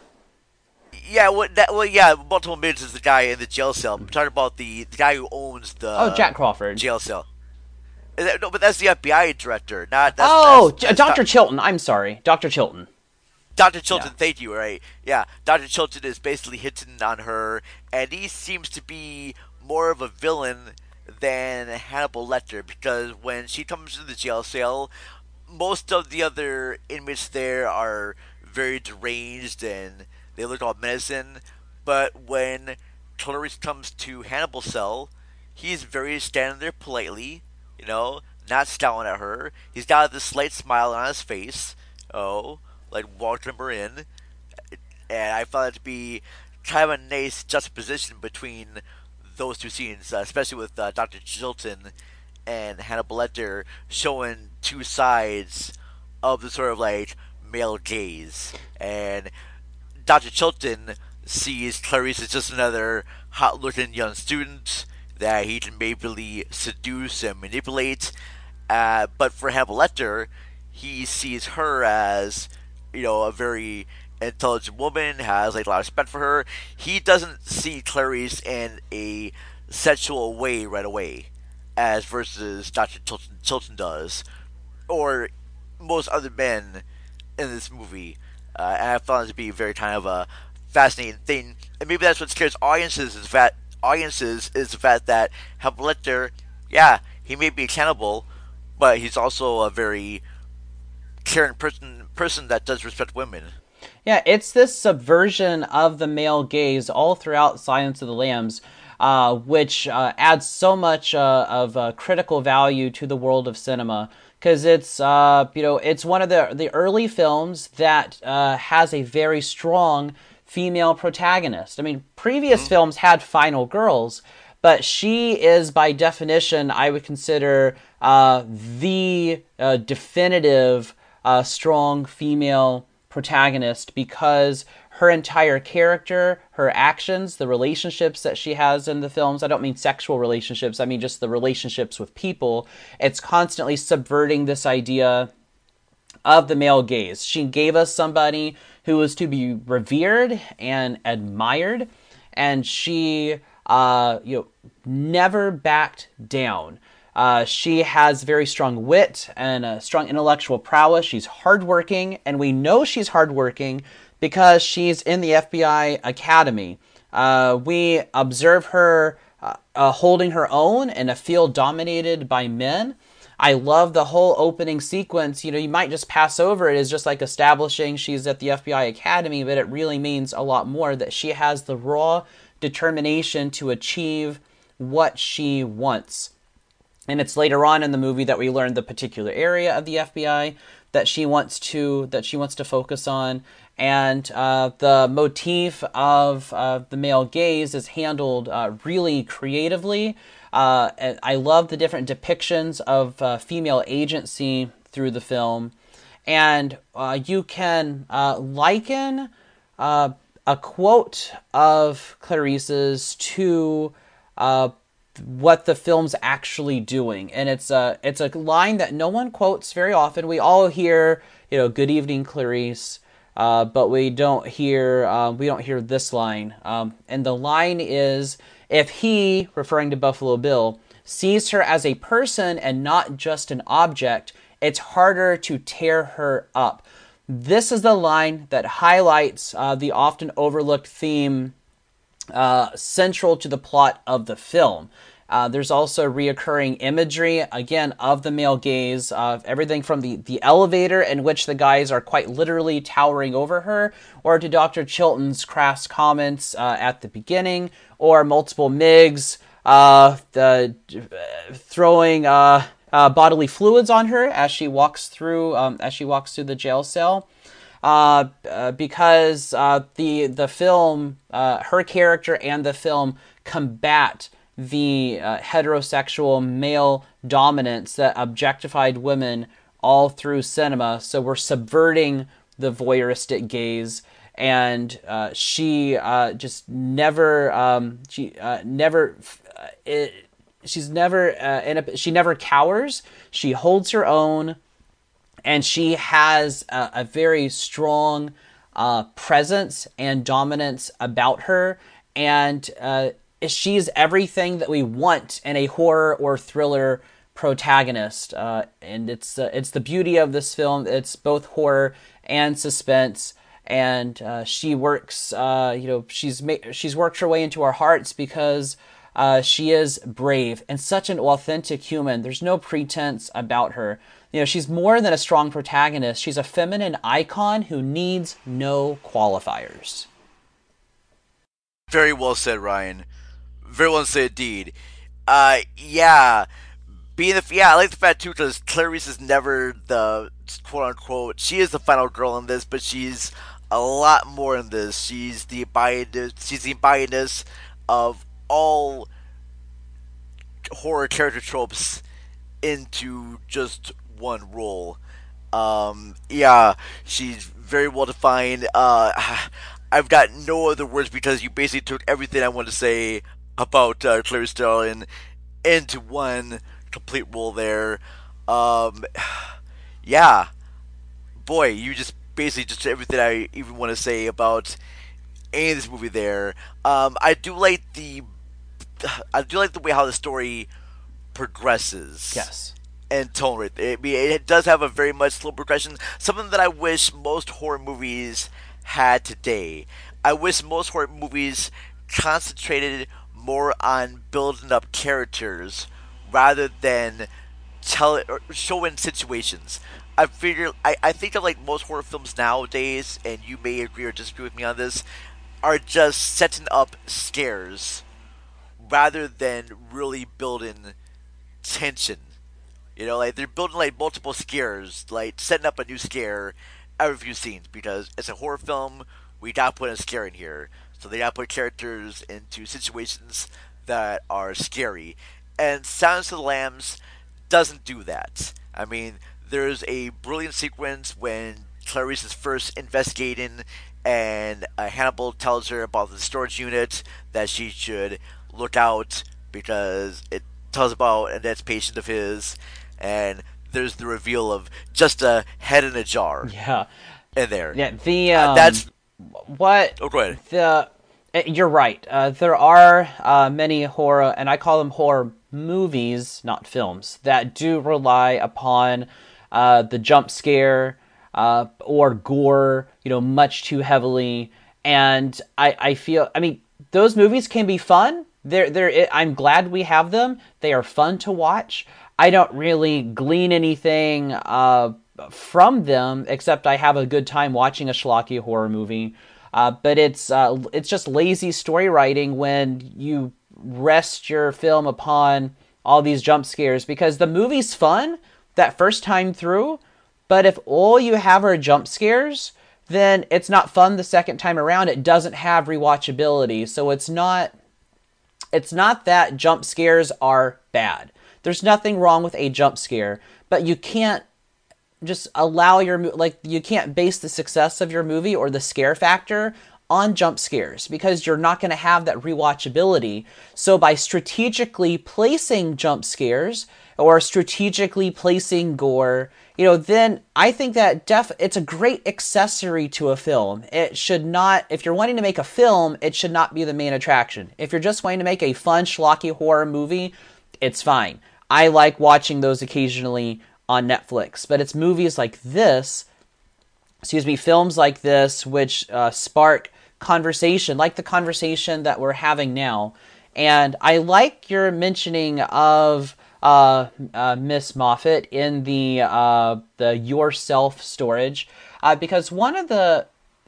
Yeah, well, that, well, yeah, multiple Miggs is the guy in the jail cell. I'm talking about the, the guy who owns the Oh, Jack Crawford. jail cell. Is that- no, but that's the F B I director, not that's, Oh, that's, that's Doctor not- Chilton. I'm sorry, Doctor Chilton. Doctor Chilton, Yeah. thank you, right? Yeah, Doctor Chilton is basically hitting on her, and he seems to be more of a villain than Hannibal Lecter, because when she comes to the jail cell, most of the other inmates there are very deranged and they look all menacing, but when Clarice comes to Hannibal's cell, he's very standing there politely, you know, not scowling at her. He's got this slight smile on his face, oh, like welcoming her in, and I found it to be kind of a nice juxtaposition between those two scenes, uh, especially with uh, Doctor Chilton and Hannibal Lecter showing two sides of the sort of like male gaze. And Doctor Chilton sees Clarice as just another hot-looking young student that he can maybe seduce and manipulate. Uh, but for Hannibal Lecter, he sees her as, you know, a very intelligent woman, has like a lot of respect for her. He doesn't see Clarice in a sexual way right away, as versus Doctor Chilton, Chilton does, or most other men in this movie. Uh, and I found it to be very kind of a fascinating thing. And maybe that's what scares audiences is that audiences is the fact that Hannibal Lecter, yeah, he may be a cannibal, but he's also a very caring person person that does respect women. Yeah, it's this subversion of the male gaze all throughout Silence of the Lambs, uh, which uh, adds so much uh, of uh, critical value to the world of cinema, because it's uh, you know it's one of the the early films that uh, has a very strong female protagonist. I mean, previous mm-hmm. films had final girls, but she is by definition, I would consider uh, the uh, definitive uh, strong female protagonist because her entire character, her actions, the relationships that she has in the films, I don't mean sexual relationships, I mean just the relationships with people, it's constantly subverting this idea of the male gaze. She gave us somebody who was to be revered and admired, and she uh, you know, never backed down. Uh, she has very strong wit and a strong intellectual prowess. She's hardworking, and we know she's hardworking because she's in the F B I Academy. Uh, we observe her uh, uh, holding her own in a field dominated by men. I love the whole opening sequence. You know, you might just pass over it as just like establishing she's at the F B I Academy, but it really means a lot more, that she has the raw determination to achieve what she wants. And it's later on in the movie that we learn the particular area of the F B I that she wants to that she wants to focus on, and uh, the motif of uh, the male gaze is handled uh, really creatively. Uh, I love the different depictions of uh, female agency through the film, and uh, you can uh, liken uh, a quote of Clarice's to uh, what the film's actually doing, and it's a it's a line that no one quotes very often. We all hear, you know, "Good evening, Clarice," uh, but we don't hear uh, we don't hear this line. Um, and the line is, "If he," referring to Buffalo Bill, "sees her as a person and not just an object, it's harder to tear her up." This is the line that highlights uh, the often overlooked theme uh, central to the plot of the film. Uh, there's also reoccurring imagery, again, of the male gaze, of everything from the, the elevator in which the guys are quite literally towering over her, or to Doctor Chilton's crass comments uh, at the beginning, or multiple M I Gs uh, the, uh, throwing uh, uh, bodily fluids on her as she walks through um, as she walks through the jail cell. Uh, uh, because uh, the the film, uh, her character and the film combat the uh, heterosexual male dominance that objectified women all through cinema. So we're subverting the voyeuristic gaze, and uh, she uh, just never, um, she uh, never, uh, it, she's never, uh, in a, she never cowers. She holds her own, and she has a, a very strong uh, presence and dominance about her, and uh, she's everything that we want in a horror or thriller protagonist, uh, and it's uh, it's the beauty of this film. It's both horror and suspense, and uh, she works. Uh, you know, she's ma- she's worked her way into our hearts because uh, she is brave and such an authentic human. There's no pretense about her. You know, she's more than a strong protagonist. She's a feminine icon who needs no qualifiers. Very well said, Ryan. Very well said, indeed. Uh, yeah, being the yeah, I like the fact too because Clarice is never the quote unquote. She is the final girl in this, but she's a lot more in this. She's the embodied. She's the embodiedness of all horror character tropes into just one role. Um, yeah, she's very well defined. Uh, I've got no other words because you basically took everything I wanted to say about uh, Clarice Starling into one complete role there. Um, yeah, boy, you just basically just everything I even want to say about any of this movie there. Um, I do like the, I do like the way how the story progresses. Yes. And tone rate. I mean, it does have a very much slow progression. Something that I wish most horror movies had today. I wish most horror movies concentrated more on building up characters rather than tell or showing situations. I figure I, I think of like most horror films nowadays, and you may agree or disagree with me on this, are just setting up scares rather than really building tension. You know, like they're building like multiple scares, like setting up a new scare every few scenes because it's a horror film. We gotta put a scare in here. So they gotta put characters into situations that are scary. And Silence of the Lambs doesn't do that. I mean, there's a brilliant sequence when Clarice is first investigating, and uh, Hannibal tells her about the storage unit that she should look out because it tells about an ex patient of his, and there's the reveal of just a head in a jar. Yeah. In there. Yeah. The um, uh, that's what. Oh, go ahead. The you're right. Uh, there are uh, many horror, and I call them horror movies, not films, that do rely upon uh, the jump scare uh, or gore, you know, much too heavily. And I, I feel, I mean, those movies can be fun. They're, they're, I'm glad we have them. They are fun to watch. I don't really glean anything uh, from them, except I have a good time watching a schlocky horror movie. Uh, but it's uh, it's just lazy story writing when you rest your film upon all these jump scares, because the movie's fun that first time through, but if all you have are jump scares, then it's not fun the second time around. It doesn't have rewatchability, so it's not it's not that jump scares are bad. There's nothing wrong with a jump scare, but you can't just allow your, like, you can't base the success of your movie or the scare factor on jump scares, because you're not going to have that rewatchability. So by strategically placing jump scares or strategically placing gore, you know, then I think that def it's a great accessory to a film. It should not, if you're wanting to make a film, it should not be the main attraction. If you're just wanting to make a fun schlocky horror movie, it's fine. I like watching those occasionally on Netflix, but it's movies like this, excuse me, films like this, which uh, spark conversation, like the conversation that we're having now. And I like your mentioning of uh, uh, Miss Moffat in the uh, the Yourself storage, uh, because one of the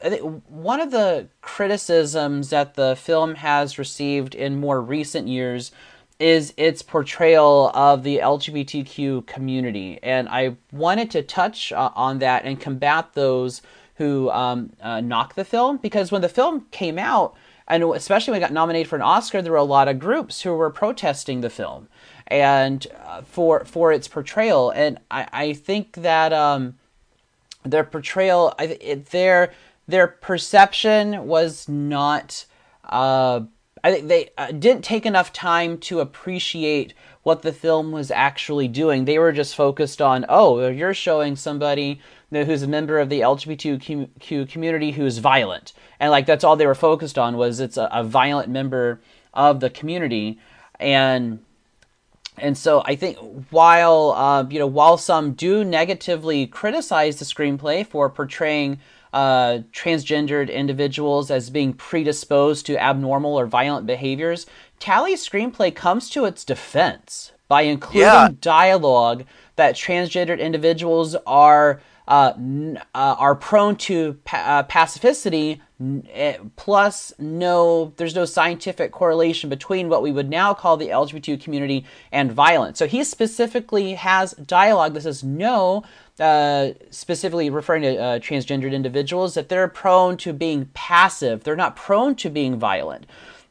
one of the criticisms that the film has received in more recent years is its portrayal of the L G B T Q community. And I wanted to touch uh, on that and combat those who um, uh, knock the film, because when the film came out, and especially when it got nominated for an Oscar, there were a lot of groups who were protesting the film and uh, for for its portrayal. And I, I think that um, their portrayal, I, it, their their perception was not... Uh, I think they uh, didn't take enough time to appreciate what the film was actually doing. They were just focused on, oh, you're showing somebody, you know, who's a member of the L G B T Q community who's violent. And like that's all they were focused on, was it's a, a violent member of the community. And and so I think while uh, you know while some do negatively criticize the screenplay for portraying Uh, transgendered individuals as being predisposed to abnormal or violent behaviors, Tally's screenplay comes to its defense by including yeah. dialogue that transgendered individuals are uh, n- uh, are prone to pa- uh, pacificity. N- plus, no, there's no scientific correlation between what we would now call the L G B T Q community and violence. So he specifically has dialogue that says no. Uh, specifically referring to uh, transgendered individuals, that they're prone to being passive. They're not prone to being violent.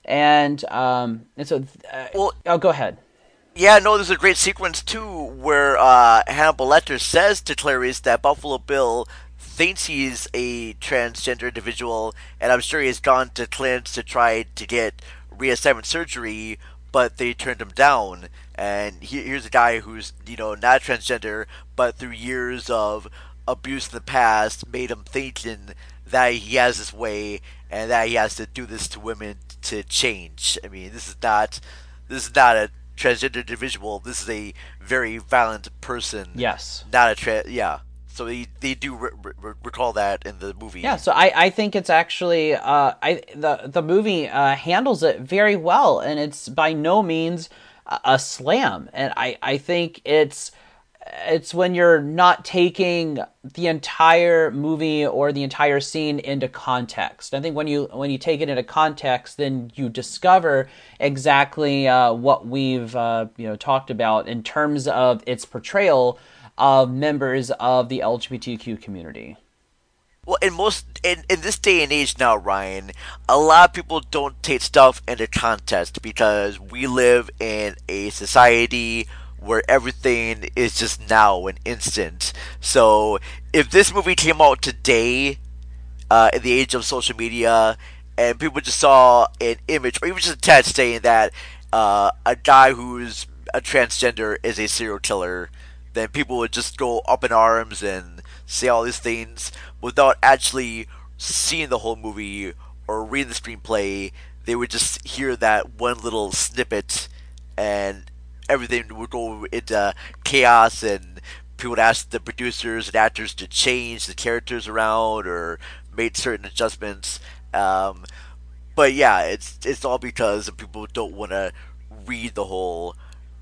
And um, and so, uh, well, oh, go ahead. Yeah, no, there's a great sequence, too, where uh, Hannibal Lecter says to Clarice that Buffalo Bill thinks he's a transgender individual, and I'm sure he's gone to clinics to try to get reassignment surgery, but they turned him down. And he, here's a guy who's, you know, not transgender, but through years of abuse in the past, made him thinking that he has this way and that he has to do this to women to change. I mean, this is not, this is not a transgender individual. This is a very violent person. Yes. Not a trans. Yeah. So they they do re- re- recall that in the movie. Yeah. So I, I think it's actually uh I the the movie uh, handles it very well, and it's by no means a slam. And I, I think it's it's when you're not taking the entire movie or the entire scene into context. I think when you when you take it into context, then you discover exactly uh, what we've uh, you know talked about in terms of its portrayal of members of the L G B T Q community. Well, in most in, in this day and age now, Ryan, a lot of people don't take stuff into context because we live in a society where everything is just now and instant. So if this movie came out today, uh, in the age of social media, and people just saw an image or even just a text saying that uh, a guy who's a transgender is a serial killer, then people would just go up in arms and say all these things without actually seeing the whole movie or reading the screenplay. They would just hear that one little snippet and everything would go into chaos, and people would ask the producers and actors to change the characters around or make certain adjustments. Um, but yeah, it's it's all because people don't want to read the whole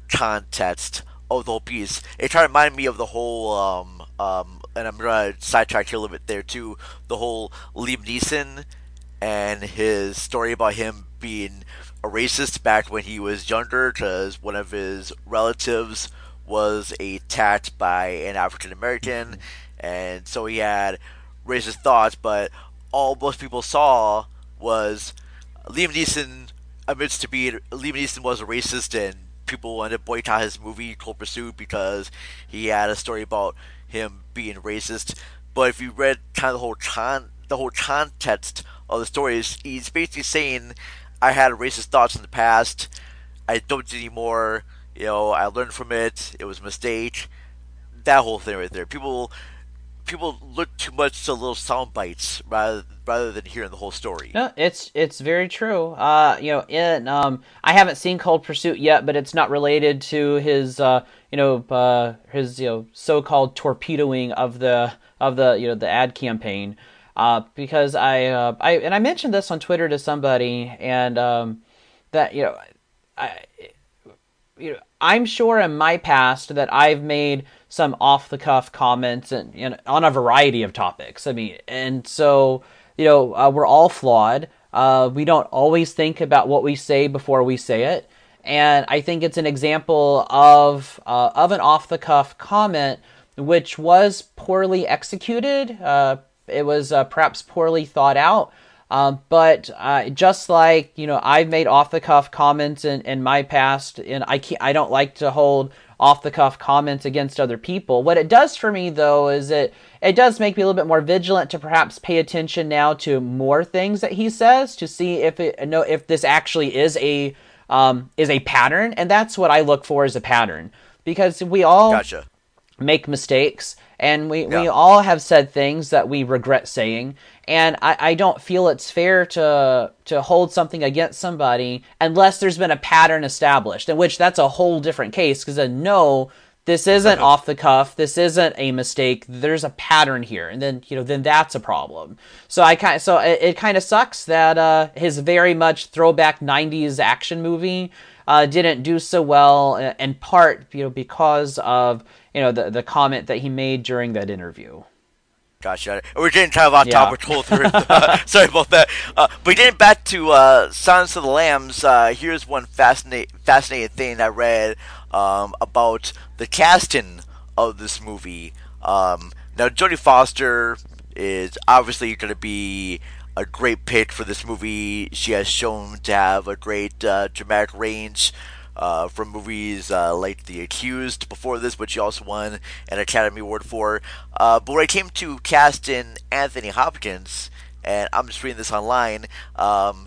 context of the whole piece. It kind of reminded me of the whole, um, um, and I'm going to sidetrack here a little bit there too, the whole Liam Neeson and his story about him being a racist back when he was younger because one of his relatives was attacked by an African American, and so he had racist thoughts, but all most people saw was Liam Neeson admits to be Liam Neeson was a racist, and people wanted to boycott his movie Cold Pursuit because he had a story about him being racist. But if you read kind of the whole con the whole context of the stories, he's basically saying, I had racist thoughts in the past, I don't do anymore, you know, I learned from it, it was a mistake. That whole thing right there. People people look too much to little sound bites rather rather than hearing the whole story. No, it's it's very true. Uh, you know, in um, I haven't seen Cold Pursuit yet, but it's not related to his uh, you know, uh, his you know, so-called torpedoing of the of the you know the ad campaign. Uh, because I uh, I and I mentioned this on Twitter to somebody, and um, that you know, I you know, I'm sure in my past that I've made some off-the-cuff comments and, and on a variety of topics. I mean, and so, you know, uh, we're all flawed. Uh, we don't always think about what we say before we say it. And I think it's an example of uh, of an off-the-cuff comment which was poorly executed. Uh, it was uh, perhaps poorly thought out. Um, but uh, just like, you know, I've made off-the-cuff comments in, in my past, and I can't, I don't like to hold off-the-cuff comments against other people. What it does for me, though, is it it does make me a little bit more vigilant to perhaps pay attention now to more things that he says to see if it know if this actually is a um, is a pattern, and that's what I look for as a pattern, because we all Gotcha. make mistakes. And we, yeah. we all have said things that we regret saying. And I, I don't feel it's fair to to hold something against somebody unless there's been a pattern established, in which that's a whole different case. Because then, no, this isn't off the cuff. This isn't a mistake. There's a pattern here. And then, you know, then that's a problem. So I kind so it, it kind of sucks that uh, his very much throwback nineties action movie uh, didn't do so well, in part, you know, because of, you know, the the comment that he made during that interview. Gotcha. We're getting kind of on Yeah. topic. Uh, sorry about that. Uh, but getting back to uh, Silence of the Lambs, uh, here's one fascinating fascinating thing I read um, about the casting of this movie. Um, now, Jodie Foster is obviously going to be a great pick for this movie. She has shown to have a great uh, dramatic range. Uh, from movies uh, like The Accused before this, which she also won an Academy Award for. Uh, but when it came to casting Anthony Hopkins, and I'm just reading this online, um,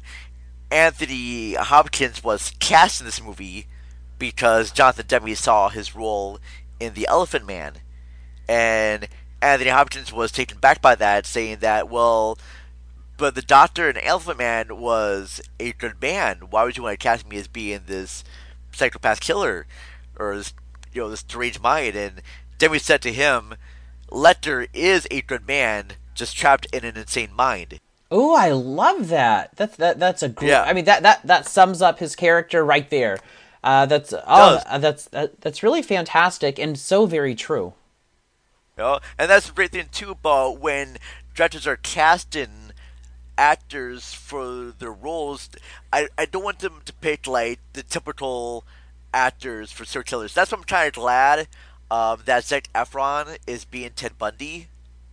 Anthony Hopkins was cast in this movie because Jonathan Demme saw his role in The Elephant Man. And Anthony Hopkins was taken back by that, saying that, well, but the Doctor in Elephant Man was a good man. Why would you want to cast me as being this psychopath killer, or this, you know, this deranged mind? And Demme said to him, Lecter is a good man, just trapped in an insane mind. Oh, I love that. That's that. That's a great. Yeah. I mean, that that that sums up his character right there. Uh, that's oh, uh, that's that, that's really fantastic and so very true. You know? And that's the great thing too about when directors are casting actors for their roles. I, I don't want them to pick like the typical actors for serial killers. That's why I'm kind of glad um, that Zac Efron is being Ted Bundy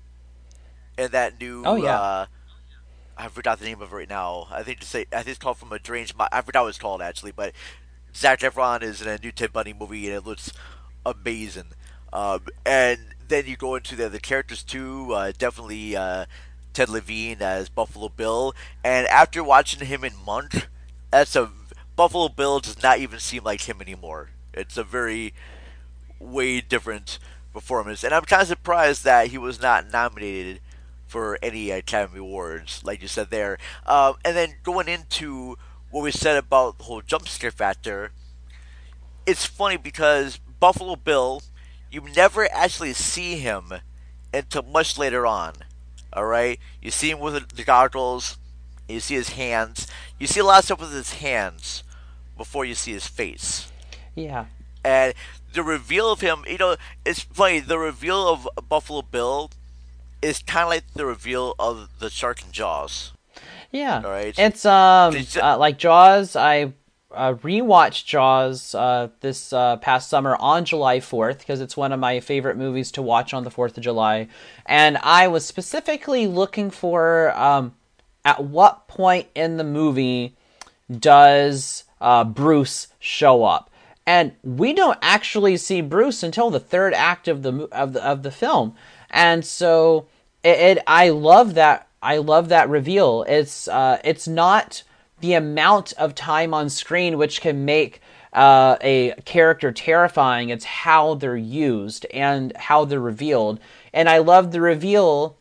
in that new. Oh yeah. Uh, I forgot the name of it right now. I think to say I think it's called From a Deranged Mind. I forgot what it's called actually, but Zac Efron is in a new Ted Bundy movie and it looks amazing. Um, and then you go into the other characters too. Uh, definitely uh, Ted Levine as Buffalo Bill, and after watching him in Munch, that's a Buffalo Bill does not even seem like him anymore. It's a very way different performance, and I'm kind of surprised that he was not nominated for any Academy Awards, like you said there. Um, and then going into what we said about the whole jump scare factor, it's funny because Buffalo Bill, you never actually see him until much later on. All right, you see him with the goggles, you see his hands. You see a lot of stuff with his hands before you see his face. Yeah. And the reveal of him, you know, it's funny. The reveal of Buffalo Bill is kind of like the reveal of the shark in Jaws. Yeah. All right. It's um uh, like Jaws. I uh, rewatched Jaws uh, this uh, past summer on July fourth because it's one of my favorite movies to watch on the fourth of July, and I was specifically looking for um, at what point in the movie does uh, Bruce show up. And we don't actually see Bruce until the third act of the of the of the film, and so it, it I love that I love that reveal. It's uh, it's not the amount of time on screen which can make uh, a character terrifying. It's how they're used and how they're revealed. And I love the reveal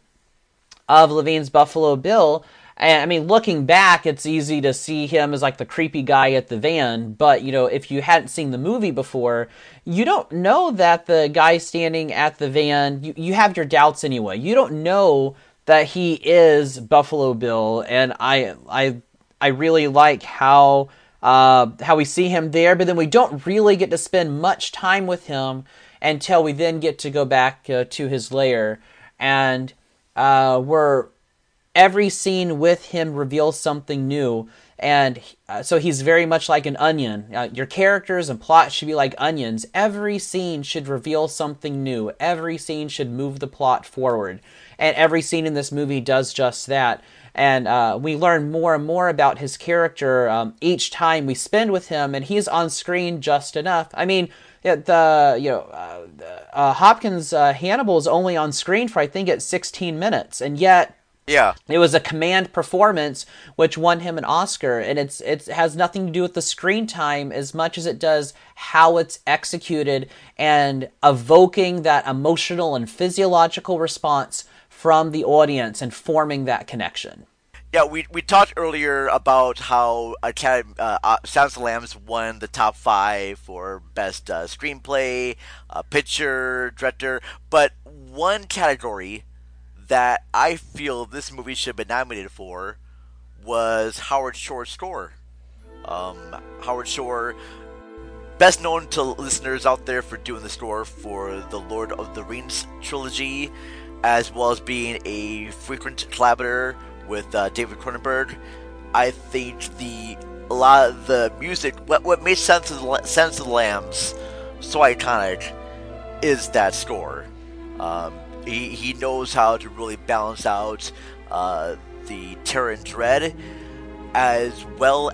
of Levine's Buffalo Bill. And I mean, looking back, it's easy to see him as like the creepy guy at the van. But, you know, if you hadn't seen the movie before, you don't know that the guy standing at the van, you, you have your doubts anyway. You don't know that he is Buffalo Bill. And I I, I really like how uh, how we see him there. But then we don't really get to spend much time with him until we then get to go back uh, to his lair. And uh, we're... Every scene with him reveals something new, and uh, so he's very much like an onion. Uh, your characters and plot should be like onions. Every scene should reveal something new. Every scene should move the plot forward, and every scene in this movie does just that. And uh, we learn more and more about his character um, each time we spend with him, and he's on screen just enough. I mean, the you know uh, uh, Hopkins uh, Hannibal is only on screen for I think it's sixteen minutes, and yet. Yeah, it was a command performance which won him an Oscar, and it's it has nothing to do with the screen time as much as it does how it's executed and evoking that emotional and physiological response from the audience and forming that connection. Yeah, we we talked earlier about how Academy, uh, Silence of the Lambs won the top five for best uh, screenplay, uh, picture, director, but one category that I feel this movie should have been nominated for was Howard Shore's score. Um, Howard Shore, best known to listeners out there for doing the score for the Lord of the Rings trilogy, as well as being a frequent collaborator with uh, David Cronenberg. I think the a lot of the music, what what made Sense of the, Sense of the Lambs so iconic, is that score. Um, He he knows how to really balance out uh, the terror and dread, as well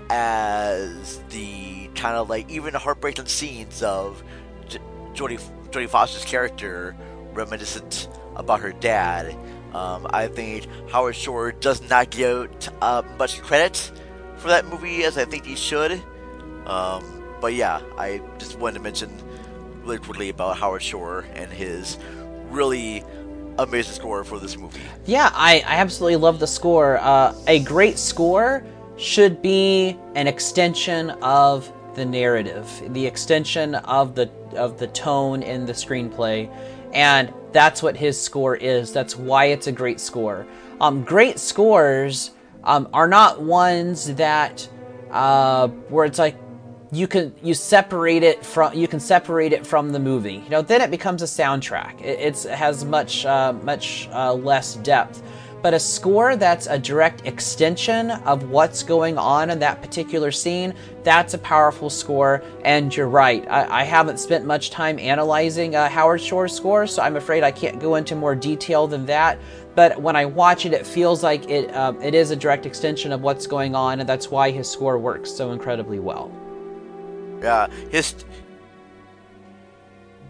as the kind of like even heartbreaking scenes of J- Jodie Jodie Foster's character reminiscent about her dad. Um, I think Howard Shore does not get uh, much credit for that movie as I think he should. Um, but yeah, I just wanted to mention really quickly about Howard Shore and his really amazing score for this movie. Yeah, I, I absolutely love the score. Uh, a great score should be an extension of the narrative, the extension of the of the tone in the screenplay, and that's what his score is. That's why it's a great score. Um, great scores um, are not ones that uh, where it's like you can you separate it from you can separate it from the movie. You know, then it becomes a soundtrack. It, it's, it has much uh, much uh, less depth. But a score that's a direct extension of what's going on in that particular scene, that's a powerful score. And you're right, I, I haven't spent much time analyzing uh, Howard Shore's score, so I'm afraid I can't go into more detail than that. But when I watch it, it feels like it uh, it is a direct extension of what's going on, and that's why his score works so incredibly well. Yeah, his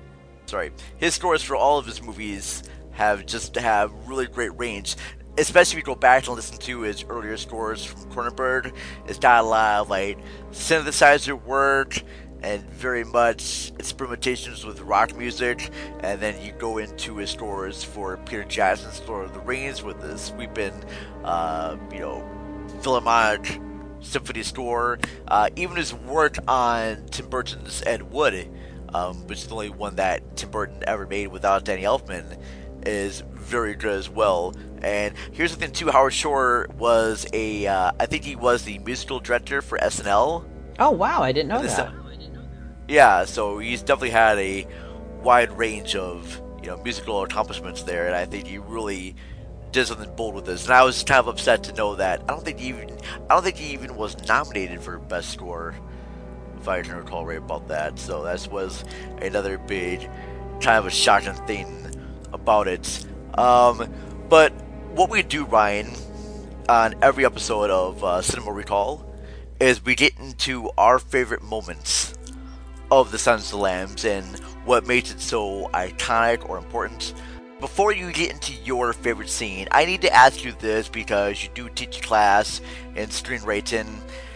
sorry, his scores for all of his movies have just have really great range. Especially if you go back and listen to his earlier scores from Cronenberg, it's got a lot of like synthesizer work and very much experimentations with rock music. And then you go into his scores for Peter Jackson's Lord of the Rings with the sweeping, uh, you know, Philharmonic symphony score. Uh, even his work on Tim Burton's Ed Wood, um, which is the only one that Tim Burton ever made without Danny Elfman, is very good as well. And here's the thing too, Howard Shore was a, uh, I think he was the musical director for S N L. Oh wow, I didn't know this, that. Uh, yeah, so he's definitely had a wide range of, you know, musical accomplishments there, and I think he really did something bold with this. And I was kind of upset to know that I don't think he even, I don't think he even was nominated for Best Score, if I can recall right about that. So that was another big, kind of a shocking thing about it. Um, but what we do, Ryan, on every episode of uh, Cinema Recall is we get into our favorite moments of The Silence of the Lambs and what makes it so iconic or important. Before you get into your favorite scene, I need to ask you this because you do teach a class in screenwriting.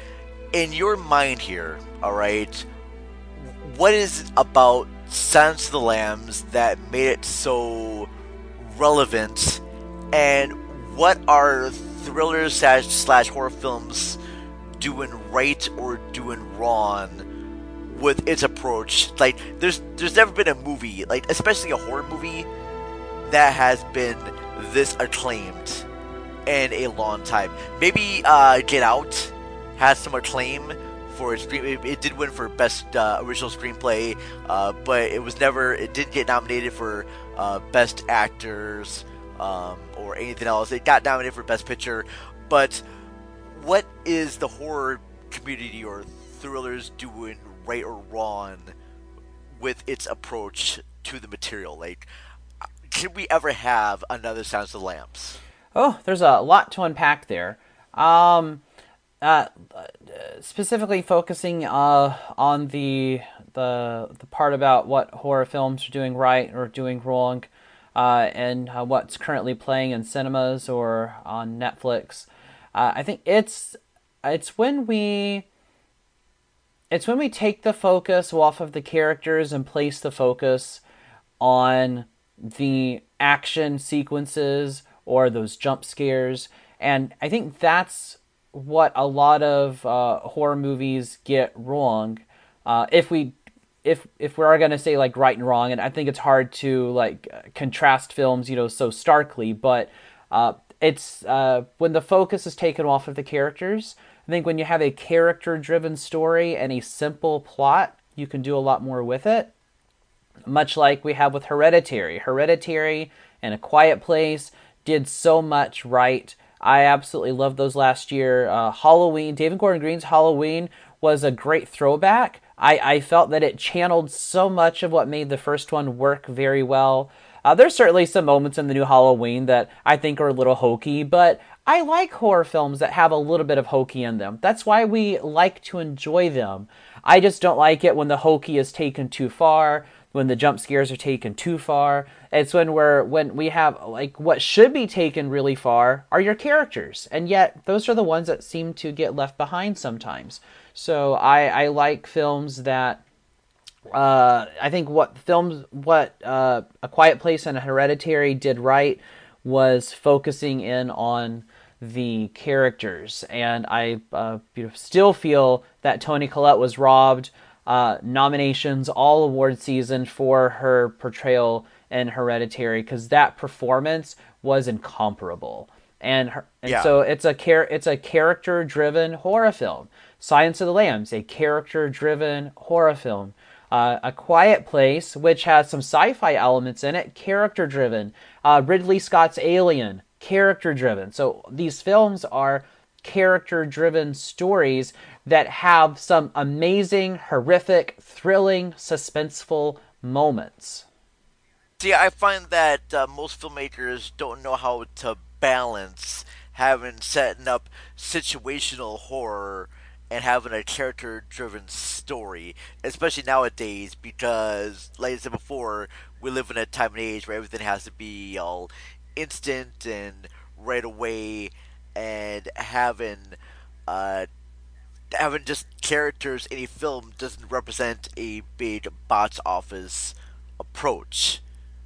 In your mind here, alright, what is it about Silence of the Lambs that made it so relevant, and what are thrillers slash, slash horror films doing right or doing wrong with its approach? Like, there's there's never been a movie, like especially a horror movie, that has been this acclaimed in a long time. Maybe uh, Get Out has some acclaim for its screen. It, it did win for best uh, original screenplay, uh, but it was never. It didn't get nominated for uh, best actors um, or anything else. It got nominated for best picture. But what is the horror community or thrillers doing right or wrong with its approach to the material? Like, can we ever have another Silence of the Lambs? Oh, there's a lot to unpack there. Um, uh, specifically focusing uh, on the the the part about what horror films are doing right or doing wrong, uh, and uh, what's currently playing in cinemas or on Netflix. Uh, I think it's it's when we it's when we take the focus off of the characters and place the focus on the action sequences or those jump scares. And I think that's what a lot of uh, horror movies get wrong. Uh, if we, if if we are going to say like right and wrong, and I think it's hard to like contrast films, you know, so starkly, but uh, it's uh, when the focus is taken off of the characters. I think when you have a character-driven story and a simple plot, you can do a lot more with it. Much like we have with Hereditary. Hereditary and A Quiet Place did so much right. I absolutely loved those last year. Uh, Halloween, David Gordon Green's Halloween was a great throwback. I, I felt that it channeled so much of what made the first one work very well. Uh, there's certainly some moments in the new Halloween that I think are a little hokey, but I like horror films that have a little bit of hokey in them. That's why we like to enjoy them. I just don't like it when the hokey is taken too far, when the jump scares are taken too far. It's when we're when we have like what should be taken really far are your characters, and yet those are the ones that seem to get left behind sometimes. So I, I like films that uh, I think what films what uh, A Quiet Place and Hereditary did right was focusing in on the characters, and I uh, still feel that Toni Collette was robbed uh, nominations all award season for her portrayal in Hereditary, because that performance was incomparable. And her, and yeah. so it's a char- it's a character driven horror film. Silence of the Lambs, a character driven horror film. Uh, A Quiet Place, which has some sci-fi elements in it, character driven. Uh, Ridley Scott's Alien, character driven. So these films are character driven stories that have some amazing, horrific, thrilling, suspenseful moments. See, I find that uh, most filmmakers don't know how to balance having setting up situational horror and having a character-driven story, especially nowadays, because, like I said before, we live in a time and age where everything has to be all instant and right away, and having uh, having just characters in a film doesn't represent a big box office approach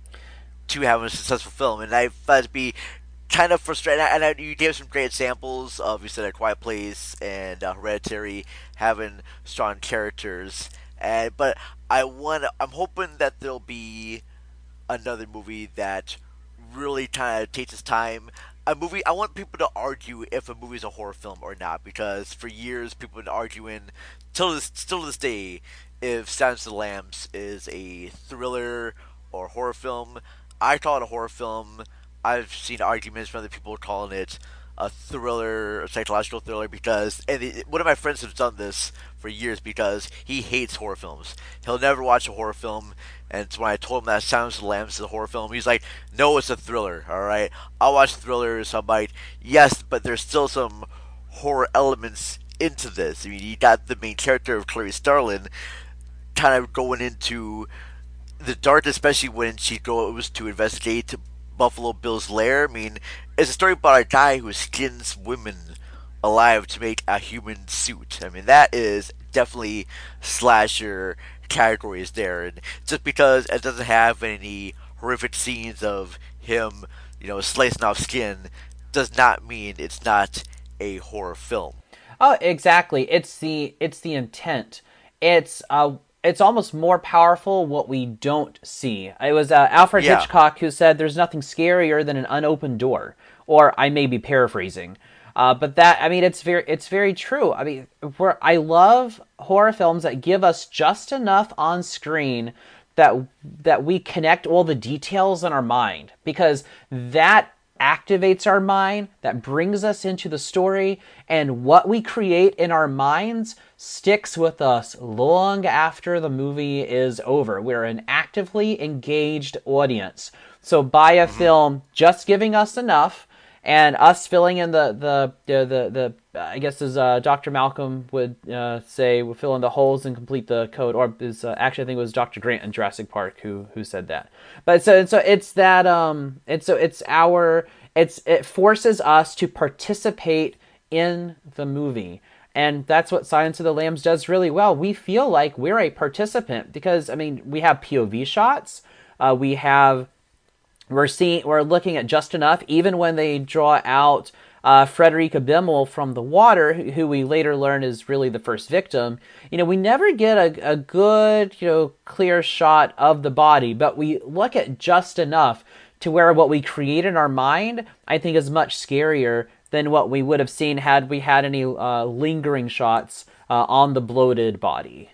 to having a successful film, and I found it to be kind of frustrating. And I, you gave some great examples of, you said, A Quiet Place and uh, Hereditary having strong characters, and but I want, I'm hoping that there'll be another movie that really kind of takes its time. A movie, I want people to argue if a movie is a horror film or not, because for years people have been arguing, till this, still to this day, if Silence of the Lambs is a thriller or horror film. I call it a horror film. I've seen arguments from other people calling it a thriller, a psychological thriller, because, and the, one of my friends has done this for years because he hates horror films. He'll never watch a horror film, and so when I told him that Silence of the Lambs is a horror film, he's like, no, it's a thriller, alright? I'll watch thrillers. I'm like, yes, but there's still some horror elements into this. I mean, you got the main character of Clarice Starling kind of going into the dark, especially when she goes to investigate Buffalo Bill's lair. I mean, it's a story about a guy who skins women alive to make a human suit. I mean, that is definitely slasher categories there. And just because it doesn't have any horrific scenes of him, you know, slicing off skin, does not mean it's not a horror film. Oh, exactly. It's the it's the intent. It's uh it's almost more powerful what we don't see. It was uh, Alfred Yeah. Hitchcock who said there's nothing scarier than an unopened door. Or I may be paraphrasing. Uh, but that, I mean, it's very it's very true. I mean, we're, I love horror films that give us just enough on screen that that we connect all the details in our mind. Because that activates our mind, that brings us into the story, and what we create in our minds sticks with us long after the movie is over. We're an actively engaged audience. So by a mm-hmm. film just giving us enough, and us filling in the the the the, the I guess as uh, Doctor Malcolm would uh, say, we fill in the holes and complete the code. Or is uh, actually I think it was Doctor Grant in Jurassic Park who who said that. But so so it's that um it's so it's our it's it forces us to participate in the movie. And that's what Silence of the Lambs does really well. We feel like we're a participant because, I mean, we have P O V shots. Uh, we have We're seeing, we're looking at just enough, even when they draw out uh, Frederica Bimmel from the water, who, who we later learn is really the first victim. You know, we never get a, a good, you know, clear shot of the body, but we look at just enough to where what we create in our mind, I think, is much scarier than what we would have seen had we had any uh, lingering shots uh, on the bloated body.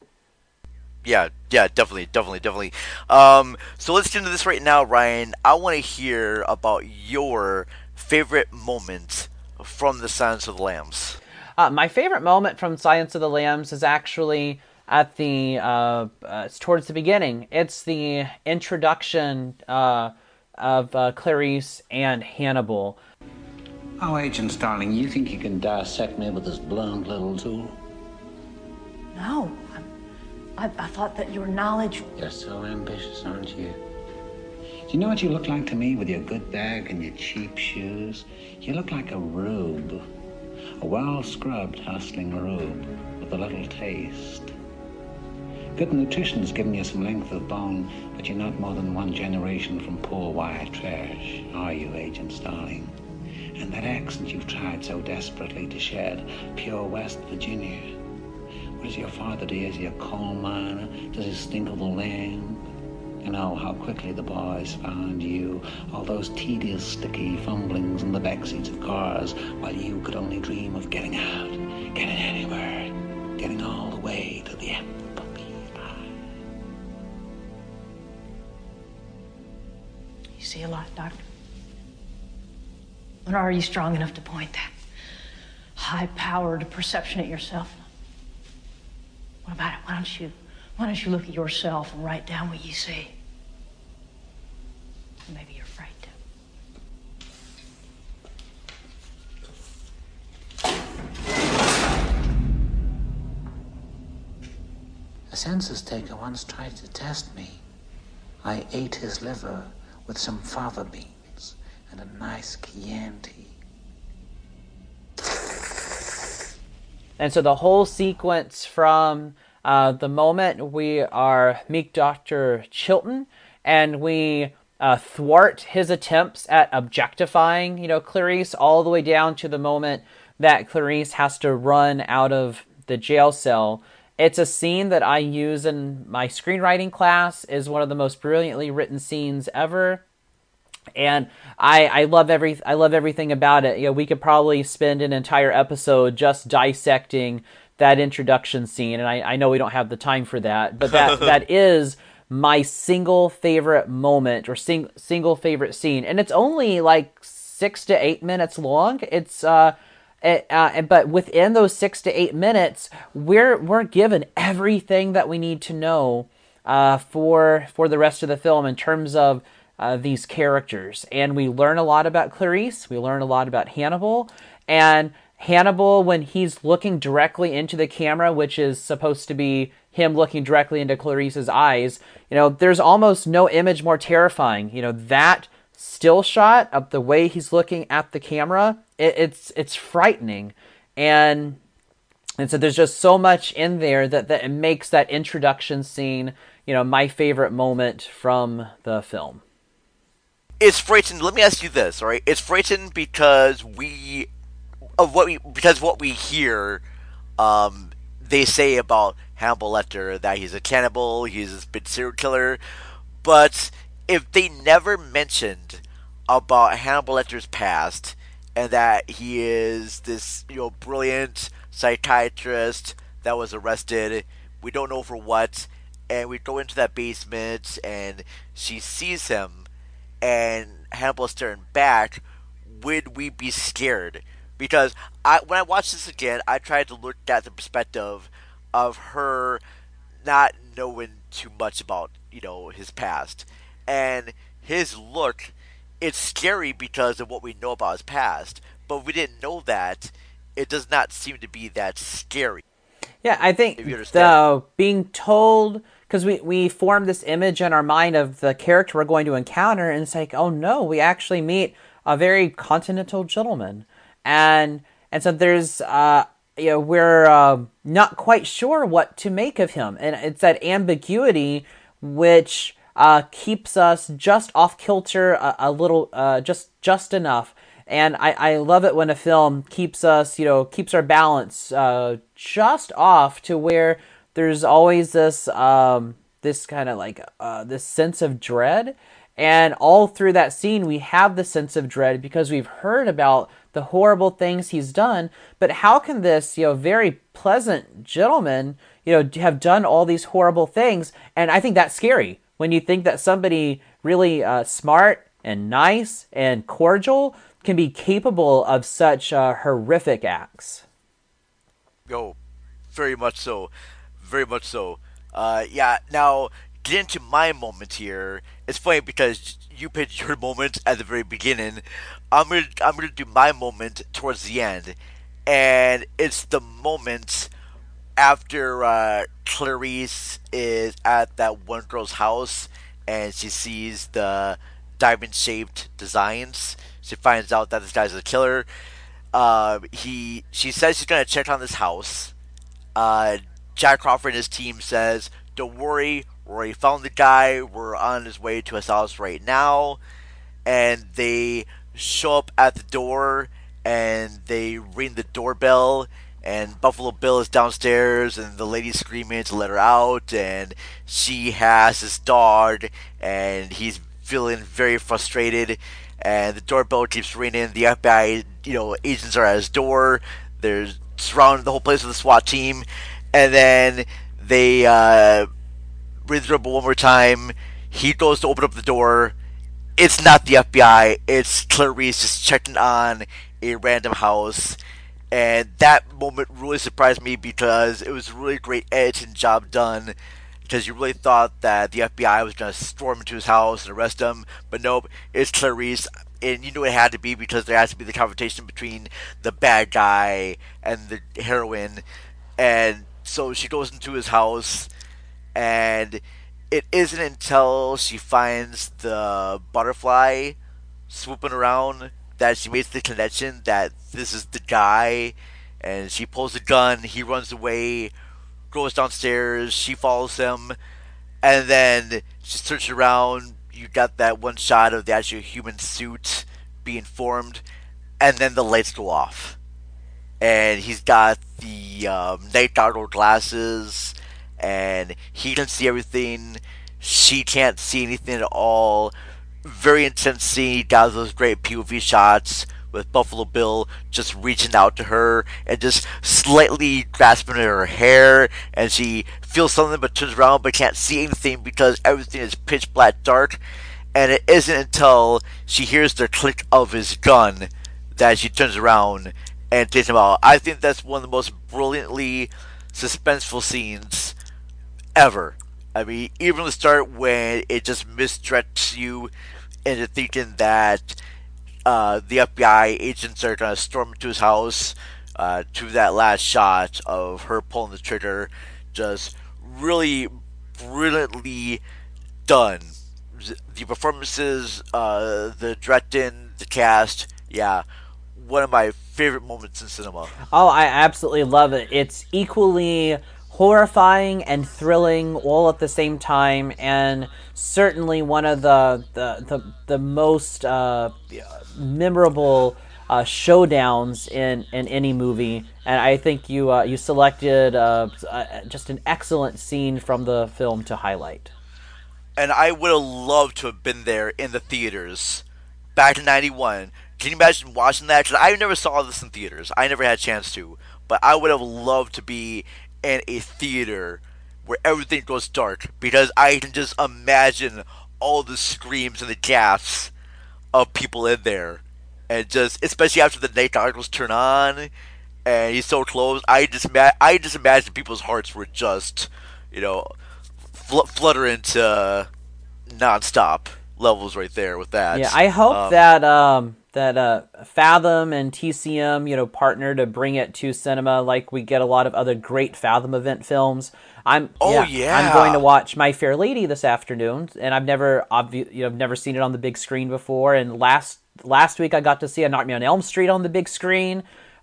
Yeah, yeah, definitely, definitely, definitely. Um, so let's get into this right now, Ryan. I want to hear about your favorite moment from the Silence of the Lambs. Uh, my favorite moment from Silence of the Lambs is actually at the uh, uh, it's towards the beginning. It's the introduction uh, of uh, Clarice and Hannibal. Oh, Agent Starling, you think you can dissect me with this blunt little tool? No. I, I thought that your knowledge... You're so ambitious, aren't you? Do you know what you look like to me with your good bag and your cheap shoes? You look like a rube. A well-scrubbed, hustling rube with a little taste. Good nutrition's given you some length of bone, but you're not more than one generation from poor white trash, are you, Agent Starling? And that accent you've tried so desperately to shed, pure West Virginia. What does your father do? Is he a coal miner? Does he stink of the land? You know how quickly the boys found you. All those tedious, sticky fumblings in the backseats of cars while you could only dream of getting out, getting anywhere, getting all the way to the end. You see a lot, Doctor. But are you strong enough to point that high-powered perception at yourself? What about it? Why don't you, why don't you look at yourself and write down what you see? Maybe you're afraid to. census taker once tried to test me. I ate his liver with some fava beans and a nice Chianti. And so the whole sequence from uh, the moment we are meet Doctor Chilton and we uh, thwart his attempts at objectifying, you know, Clarice, all the way down to the moment that Clarice has to run out of the jail cell. It's a scene that I use in my screenwriting class, is one of the most brilliantly written scenes ever. And I, I love every I love everything about it. You know, we could probably spend an entire episode just dissecting that introduction scene, and I, I know we don't have the time for that, but that that is my single favorite moment or sing, single favorite scene, and it's only like six to eight minutes long. It's uh, it, uh, but within those six to eight minutes, we're we're given everything that we need to know uh, for for the rest of the film in terms of Uh, these characters, and we learn a lot about Clarice, we learn a lot about Hannibal, and Hannibal, when he's looking directly into the camera, which is supposed to be him looking directly into Clarice's eyes, you know, there's almost no image more terrifying. You know, that still shot of the way he's looking at the camera, it, it's it's frightening, and and so there's just so much in there that, that it makes that introduction scene, you know, my favorite moment from the film. It's frightening. Let me ask you this, all right? It's frightening because we, of what we, because what we hear, um, they say about Hannibal Lecter that he's a cannibal, he's a big serial killer, but if they never mentioned about Hannibal Lecter's past and that he is this, you know, brilliant psychiatrist that was arrested, we don't know for what, and we go into that basement and she sees him, and Hannibal staring back, would we be scared? Because I, when I watched this again, I tried to look at the perspective of her not knowing too much about, you know, his past. And his look, it's scary because of what we know about his past. But if we didn't know that, it does not seem to be that scary. Yeah, I think the being told, because we, we form this image in our mind of the character we're going to encounter, and it's like, oh no, we actually meet a very continental gentleman. And and so there's, uh, you know, we're uh, not quite sure what to make of him. And it's that ambiguity which uh, keeps us just off kilter a, a little, uh, just just enough. And I, I love it when a film keeps us, you know, keeps our balance uh, just off to where there's always this um, this kind of like uh, this sense of dread. And all through that scene, we have the sense of dread because we've heard about the horrible things he's done. But how can this, you know, very pleasant gentleman, you know, have done all these horrible things? And I think that's scary when you think that somebody really uh, smart and nice and cordial can be capable of such uh, horrific acts. Oh, very much so. Very much so. Uh, yeah, now, get into my moment here. It's funny because you picked your moment at the very beginning. I'm gonna, I'm gonna do my moment towards the end. And it's the moment after uh, Clarice is at that one girl's house and she sees the diamond-shaped designs. She finds out that this guy's a killer. Uh, he, she says she's gonna check on this house. Uh, Jack Crawford and his team says, "Don't worry, we already found the guy. We're on his way to his house right now." And they show up at the door and they ring the doorbell. And Buffalo Bill is downstairs, and the lady's screaming to let her out. And she has this dog, and he's feeling very frustrated. And the doorbell keeps ringing. The F B I, you know, agents are at his door. They're surrounding the whole place with a SWAT team. And then they uh, ring the doorbell one more time. He goes to open up the door. It's not the F B I. It's Clarice just checking on a random house. And that moment really surprised me because it was a really great editing job done. Because you really thought that the F B I was going to storm into his house and arrest him. But nope, it's Clarice. And you knew it had to be because there has to be the confrontation between the bad guy and the heroine. And so she goes into his house. and it isn't until she finds the butterfly swooping around that she makes the connection that this is the guy, and she pulls the gun, he runs away, goes downstairs, she follows him, and then she searches around, you got that one shot of the actual human suit being formed, and then the lights go off. And he's got the um, night goggle glasses, and he can see everything, she can't see anything at all. Very intense scene, got those great P O V shots with Buffalo Bill just reaching out to her and just slightly grasping at her hair, and she feels something but turns around but can't see anything because everything is pitch black dark. And it isn't until she hears the click of his gun that she turns around and takes him out. I think that's one of the most brilliantly suspenseful scenes ever. I mean, even from the start when it just misdirects you into thinking that uh, the F B I agents are going to storm into his house, uh, to that last shot of her pulling the trigger, just really brilliantly done. The performances, uh, the directing, the cast, yeah, one of my favorite moments in cinema. Oh, I absolutely love it. It's equally horrifying and thrilling all at the same time, and certainly one of the the the, the most uh, memorable uh, showdowns in, in any movie. And I think you uh, you selected uh, just an excellent scene from the film to highlight. And I would have loved to have been there in the theaters back in ninety-one. Can you imagine watching that? Because I never saw this in theaters. I never had a chance to. But I would have loved to be in a theater where everything goes dark, because I can just imagine all the screams and the gasps of people in there, and just especially after the night goggles turn on and he's so close, I just I just imagine people's hearts were just, you know, fl- fluttering to nonstop levels right there with that. Yeah, I hope um, that um, that uh, Fathom and T C M, you know, partner to bring it to cinema like we get a lot of other great Fathom event films. I'm oh yeah, yeah, I'm going to watch My Fair Lady this afternoon, and I've never obvi- you know I've never seen it on the big screen before. And last last week I got to see A Nightmare on Elm Street on the big screen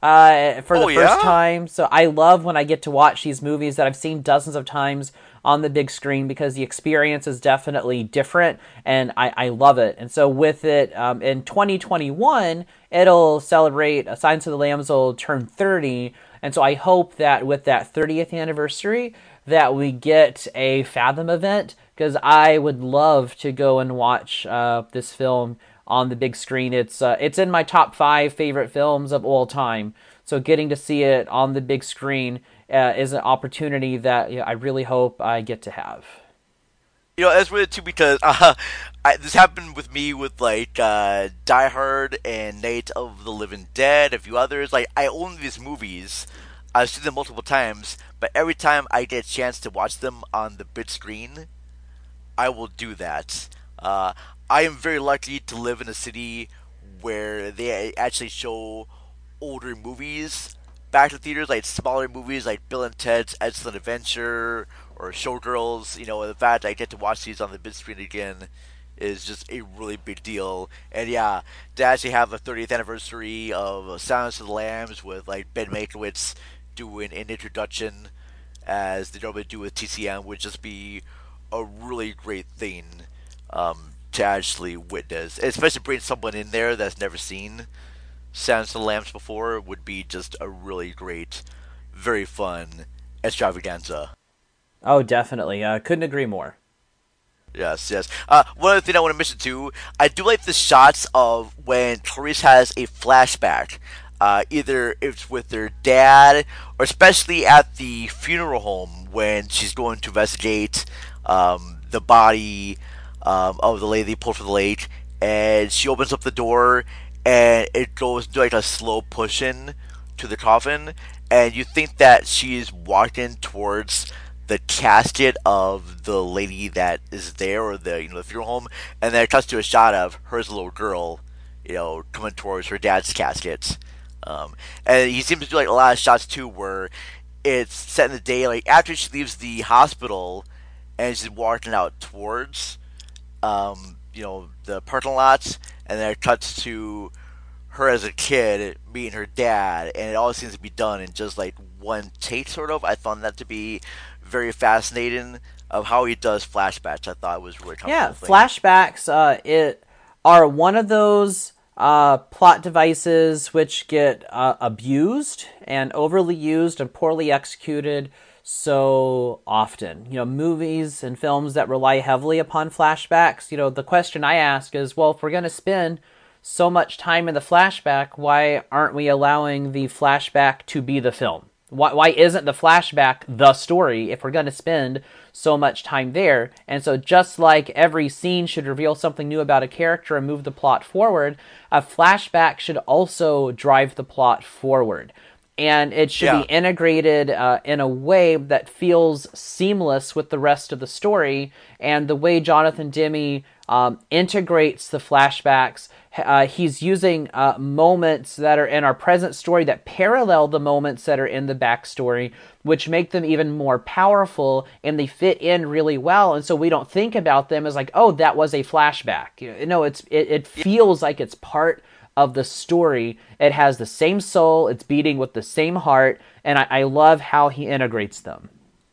uh, for the oh, first yeah? time. So I love when I get to watch these movies that I've seen dozens of times on the big screen, because the experience is definitely different, and I, I love it. And so with it, um, in twenty twenty-one, it'll celebrate, uh, Silence of the Lambs will turn thirty, and so I hope that with that thirtieth anniversary, that we get a Fathom event, because I would love to go and watch uh, this film on the big screen. It's uh, it's in my top five favorite films of all time, so getting to see it on the big screen Uh, is an opportunity that you know, I really hope I get to have. You know, that's weird too, because uh, I, this happened with me with like uh, Die Hard and Night of the Living Dead, a few others. Like, I own these movies, I've seen them multiple times, but every time I get a chance to watch them on the big screen, I will do that. Uh, I am very lucky to live in a city where they actually show older movies back to theaters, like smaller movies like Bill and Ted's Excellent Adventure or Showgirls. You know, the fact I get to watch these on the big screen again is just a really big deal. And yeah, to actually have a thirtieth anniversary of Silence of the Lambs with like Ben Mankiewicz doing an introduction as they normally do with T C M would just be a really great thing um, to actually witness. Especially bring someone in there that's never seen Silence of the Lambs before would be just a really great, very fun extravaganza. Oh, definitely. I uh, couldn't agree more. Yes, yes. Uh, one other thing I want to mention too, I do like the shots of when Clarice has a flashback. Uh, either it's with her dad, or especially at the funeral home when she's going to investigate um, the body um, of the lady they pulled from the lake, and she opens up the door, and it goes into like a slow push-in to the coffin, and you think that she is walking towards the casket of the lady that is there, or the you know the funeral home, and then it cuts to a shot of her as a little girl, you know, coming towards her dad's casket. Um, and he seems to do like a lot of shots too, where it's set in the day, like after she leaves the hospital, and she's walking out towards, um, you know, the parking lots, and then it cuts to her as a kid meeting her dad, and it all seems to be done in just like one take, sort of. I found that to be very fascinating of how he does flashbacks. I thought it was really kind yeah, of cool flashbacks. Uh, it are one of those uh, plot devices which get uh, abused and overly used and poorly executed so often. You know, movies and films that rely heavily upon flashbacks. You know, the question I ask is, well, if we're going to spend so much time in the flashback, why aren't we allowing the flashback to be the film? Why, why isn't the flashback the story if we're going to spend so much time there? And so just like every scene should reveal something new about a character and move the plot forward, a flashback should also drive the plot forward. And it should Yeah. be integrated uh, in a way that feels seamless with the rest of the story. And the way Jonathan Demme um, integrates the flashbacks, uh, he's using uh, moments that are in our present story that parallel the moments that are in the backstory, which make them even more powerful, and they fit in really well. And so we don't think about them as like, oh, that was a flashback. You know, no, it's it, it feels like it's part of the story. It has the same soul, it's beating with the same heart, and I, I love how he integrates them.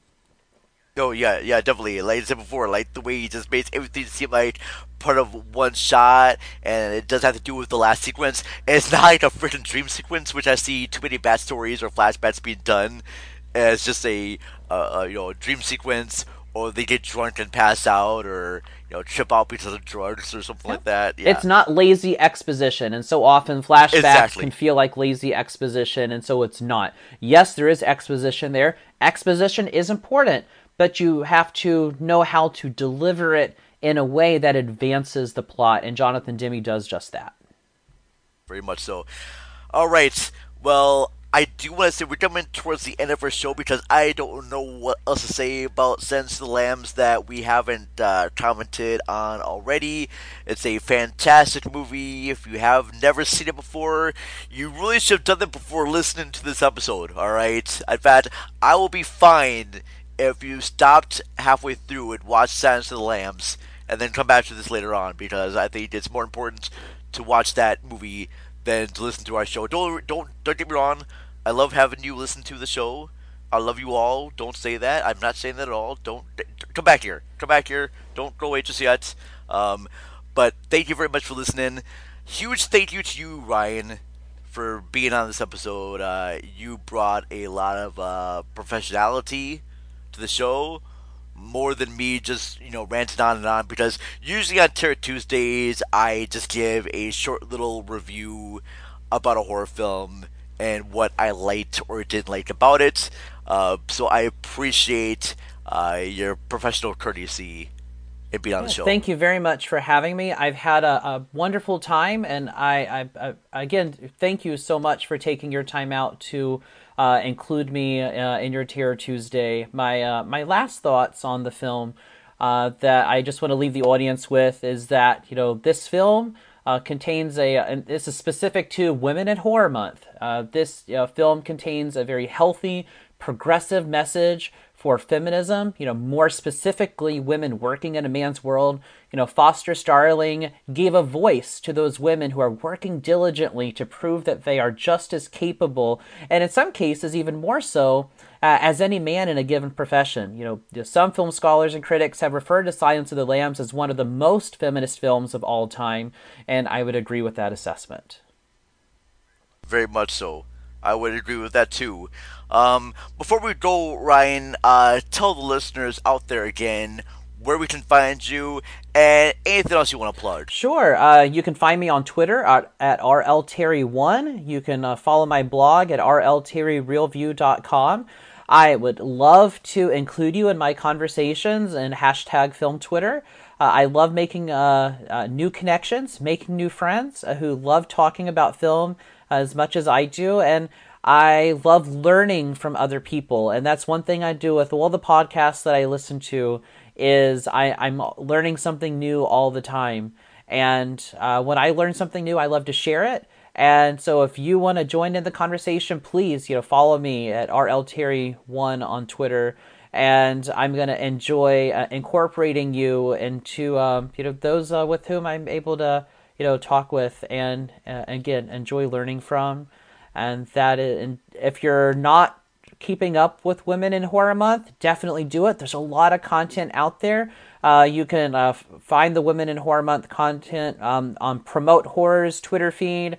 Oh, yeah, yeah, definitely. Like I said before, like the way he just makes everything seem like part of one shot, and it does have to do with the last sequence. And it's not like a freaking dream sequence, which I see too many bad stories or flashbacks being done as just a, uh, a you know, a dream sequence, or they get drunk and pass out, or you know, trip out because of drugs or something like that. Yeah. It's not lazy exposition, and so often flashbacks Exactly. can feel like lazy exposition, and so it's not. Yes, there is exposition there. Exposition is important, but you have to know how to deliver it in a way that advances the plot, and Jonathan Demme does just that. Very much so. All right. Well, I do want to say we're coming towards the end of our show because I don't know what else to say about Silence of the Lambs that we haven't uh, commented on already. It's a fantastic movie. If you have never seen it before, you really should have done that before listening to this episode, all right? In fact, I will be fine if you stopped halfway through and watched Silence of the Lambs and then come back to this later on, because I think it's more important to watch that movie than to listen to our show. Don't don't don't get me wrong. I love having you listen to the show. I love you all. Don't say that. I'm not saying that at all. Don't come back here. Come back here. Don't go away just yet. Um, but thank you very much for listening. Huge thank you to you, Ryan, for being on this episode. Uh, you brought a lot of uh, professionality to the show, more than me just, you know, ranting on and on, because usually on Terror Tuesdays I just give a short little review about a horror film and what I liked or didn't like about it. Uh, so I appreciate uh, your professional courtesy in being on the show. Thank you very much for having me. I've had a, a wonderful time, and I, I, I, again, thank you so much for taking your time out to uh, include me uh, in your Terror Tuesday. My, uh, my last thoughts on the film uh, that I just want to leave the audience with is that, you know, this film Uh, contains a, and this is specific to Women in Horror Month. Uh, this uh, film contains a very healthy, progressive message for feminism, you know, more specifically women working in a man's world. You know, Foster Starling gave a voice to those women who are working diligently to prove that they are just as capable, and in some cases even more so, uh, as any man in a given profession. You know, some film scholars and critics have referred to Silence of the Lambs as one of the most feminist films of all time, and I would agree with that assessment. Very much so. I would agree with that too. Um, before we go, Ryan, uh, tell the listeners out there again where we can find you and anything else you want to plug. Sure. Uh, you can find me on Twitter at, at R L Terry one. You can uh, follow my blog at R L Terry Real View dot com. I would love to include you in my conversations and hashtag Film Twitter. Uh, I love making uh, uh, new connections, making new friends uh, who love talking about film as much as I do, and I love learning from other people. And that's one thing I do with all the podcasts that I listen to, is I, I'm learning something new all the time. And uh, when I learn something new, I love to share it. And so if you want to join in the conversation, please, you know, follow me at R L Terry one on Twitter. and I'm going to enjoy uh, incorporating you into um, you know those uh, with whom I'm able to you know talk with and uh, again enjoy learning from. And that is, and if you're not keeping up with Women in Horror Month, definitely do it. There's a lot of content out there. Uh, you can uh, find the Women in Horror Month content um, on Promote Horror's Twitter feed,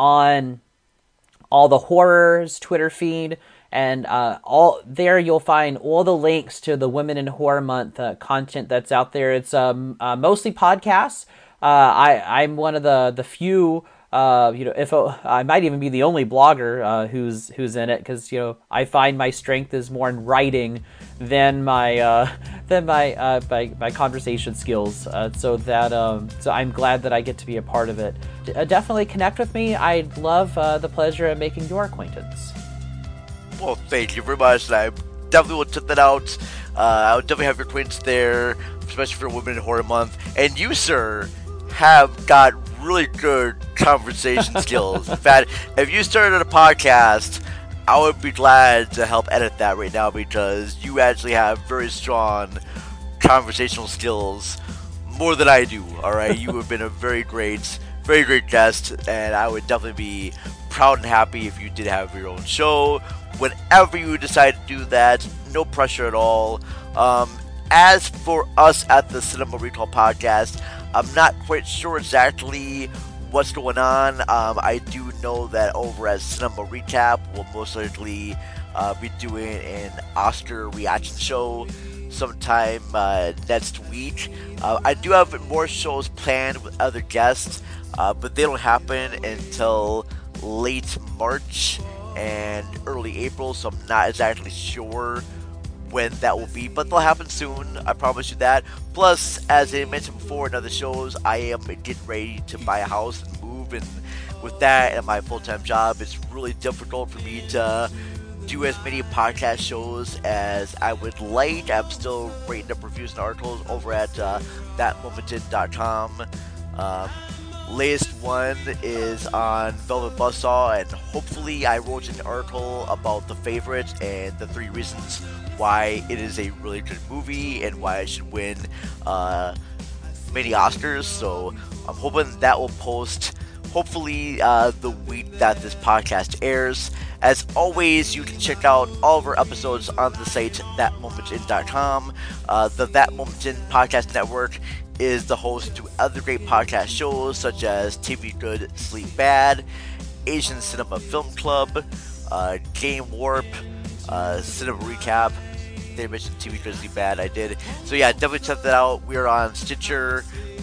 on All the Horrors Twitter feed, and uh, all there you'll find all the links to the Women in Horror Month uh, content that's out there. It's um, uh, mostly podcasts. Uh, I I'm one of the the few. Uh, you know, if uh, I might even be the only blogger uh, who's who's in it, because you know I find my strength is more in writing than my uh, than my, uh, my my conversation skills. Uh, so that um, so I'm glad that I get to be a part of it. D- uh, definitely connect with me. I'd love uh, the pleasure of making your acquaintance. Well, thank you very much. I definitely will check that out. Uh, I'll definitely have your acquaintance there, especially for Women in Horror Month. And you, sir, have got really good conversation skills. In fact, if you started a podcast, I would be glad to help edit that right now, because you actually have very strong conversational skills, more than I do. All right, you have been a very great, very great guest, and I would definitely be proud and happy if you did have your own show. Whenever you decide to do that, no pressure at all. Um, as for us at the Cinema Recall Podcast, I'm not quite sure exactly what's going on. Um, I do know that over at Cinema Recap, we'll most likely uh, be doing an Oscar reaction show sometime uh, next week. Uh, I do have more shows planned with other guests, uh, but they don't happen until late March and early April, so I'm not exactly sure when that will be, but they'll happen soon, I promise you that. Plus, as I mentioned before in other shows, I am getting ready to buy a house and move, and with that and my full-time job, it's really difficult for me to do as many podcast shows as I would like. I'm still writing up reviews and articles over at uh, that moment in dot com. Um, latest one is on Velvet Buzzsaw, and hopefully I wrote an article about The Favorite and the three reasons why it is a really good movie and why it should win uh, many Oscars. So I'm hoping that will post hopefully uh, the week that this podcast airs. As always, you can check out all of our episodes on the site that moment in dot com. Uh, the That Moment In Podcast Network is the host to other great podcast shows such as T V Good, Sleep Bad, Asian Cinema Film Club, uh, Game Warp, uh, Cinema Recap. They mentioned T V Good, Sleep Bad, I did. So yeah, definitely check that out. We are on Stitcher,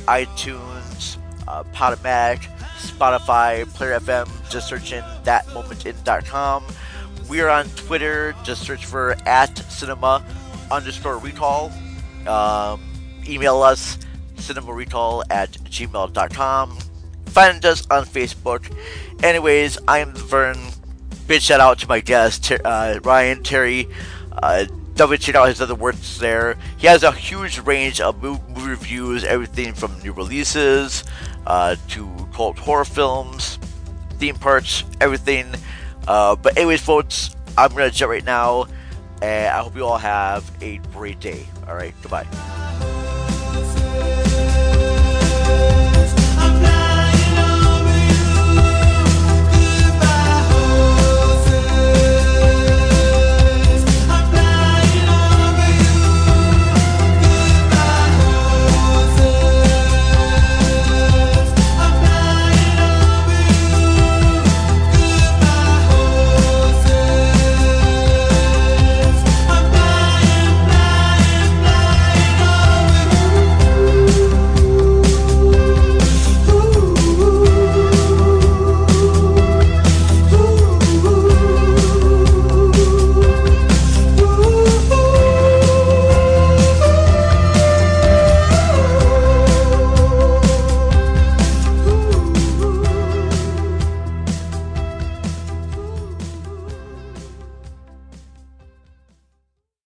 iTunes, uh, Podomatic, Spotify, Player F M, just search in that moment in dot com. We are on Twitter, just search for at cinema underscore recall. Um, email us, cinemarecall at gmail dot com. Find us on Facebook. Anyways, I am Vern. Big shout out to my guest, Ter- uh, Ryan Terry. Uh, definitely check out his other works there. He has a huge range of movie reviews, everything from new releases uh, to cult horror films, theme parks, everything. Uh, but anyways, folks, I'm going to jet right now, and I hope you all have a great day. All right, goodbye.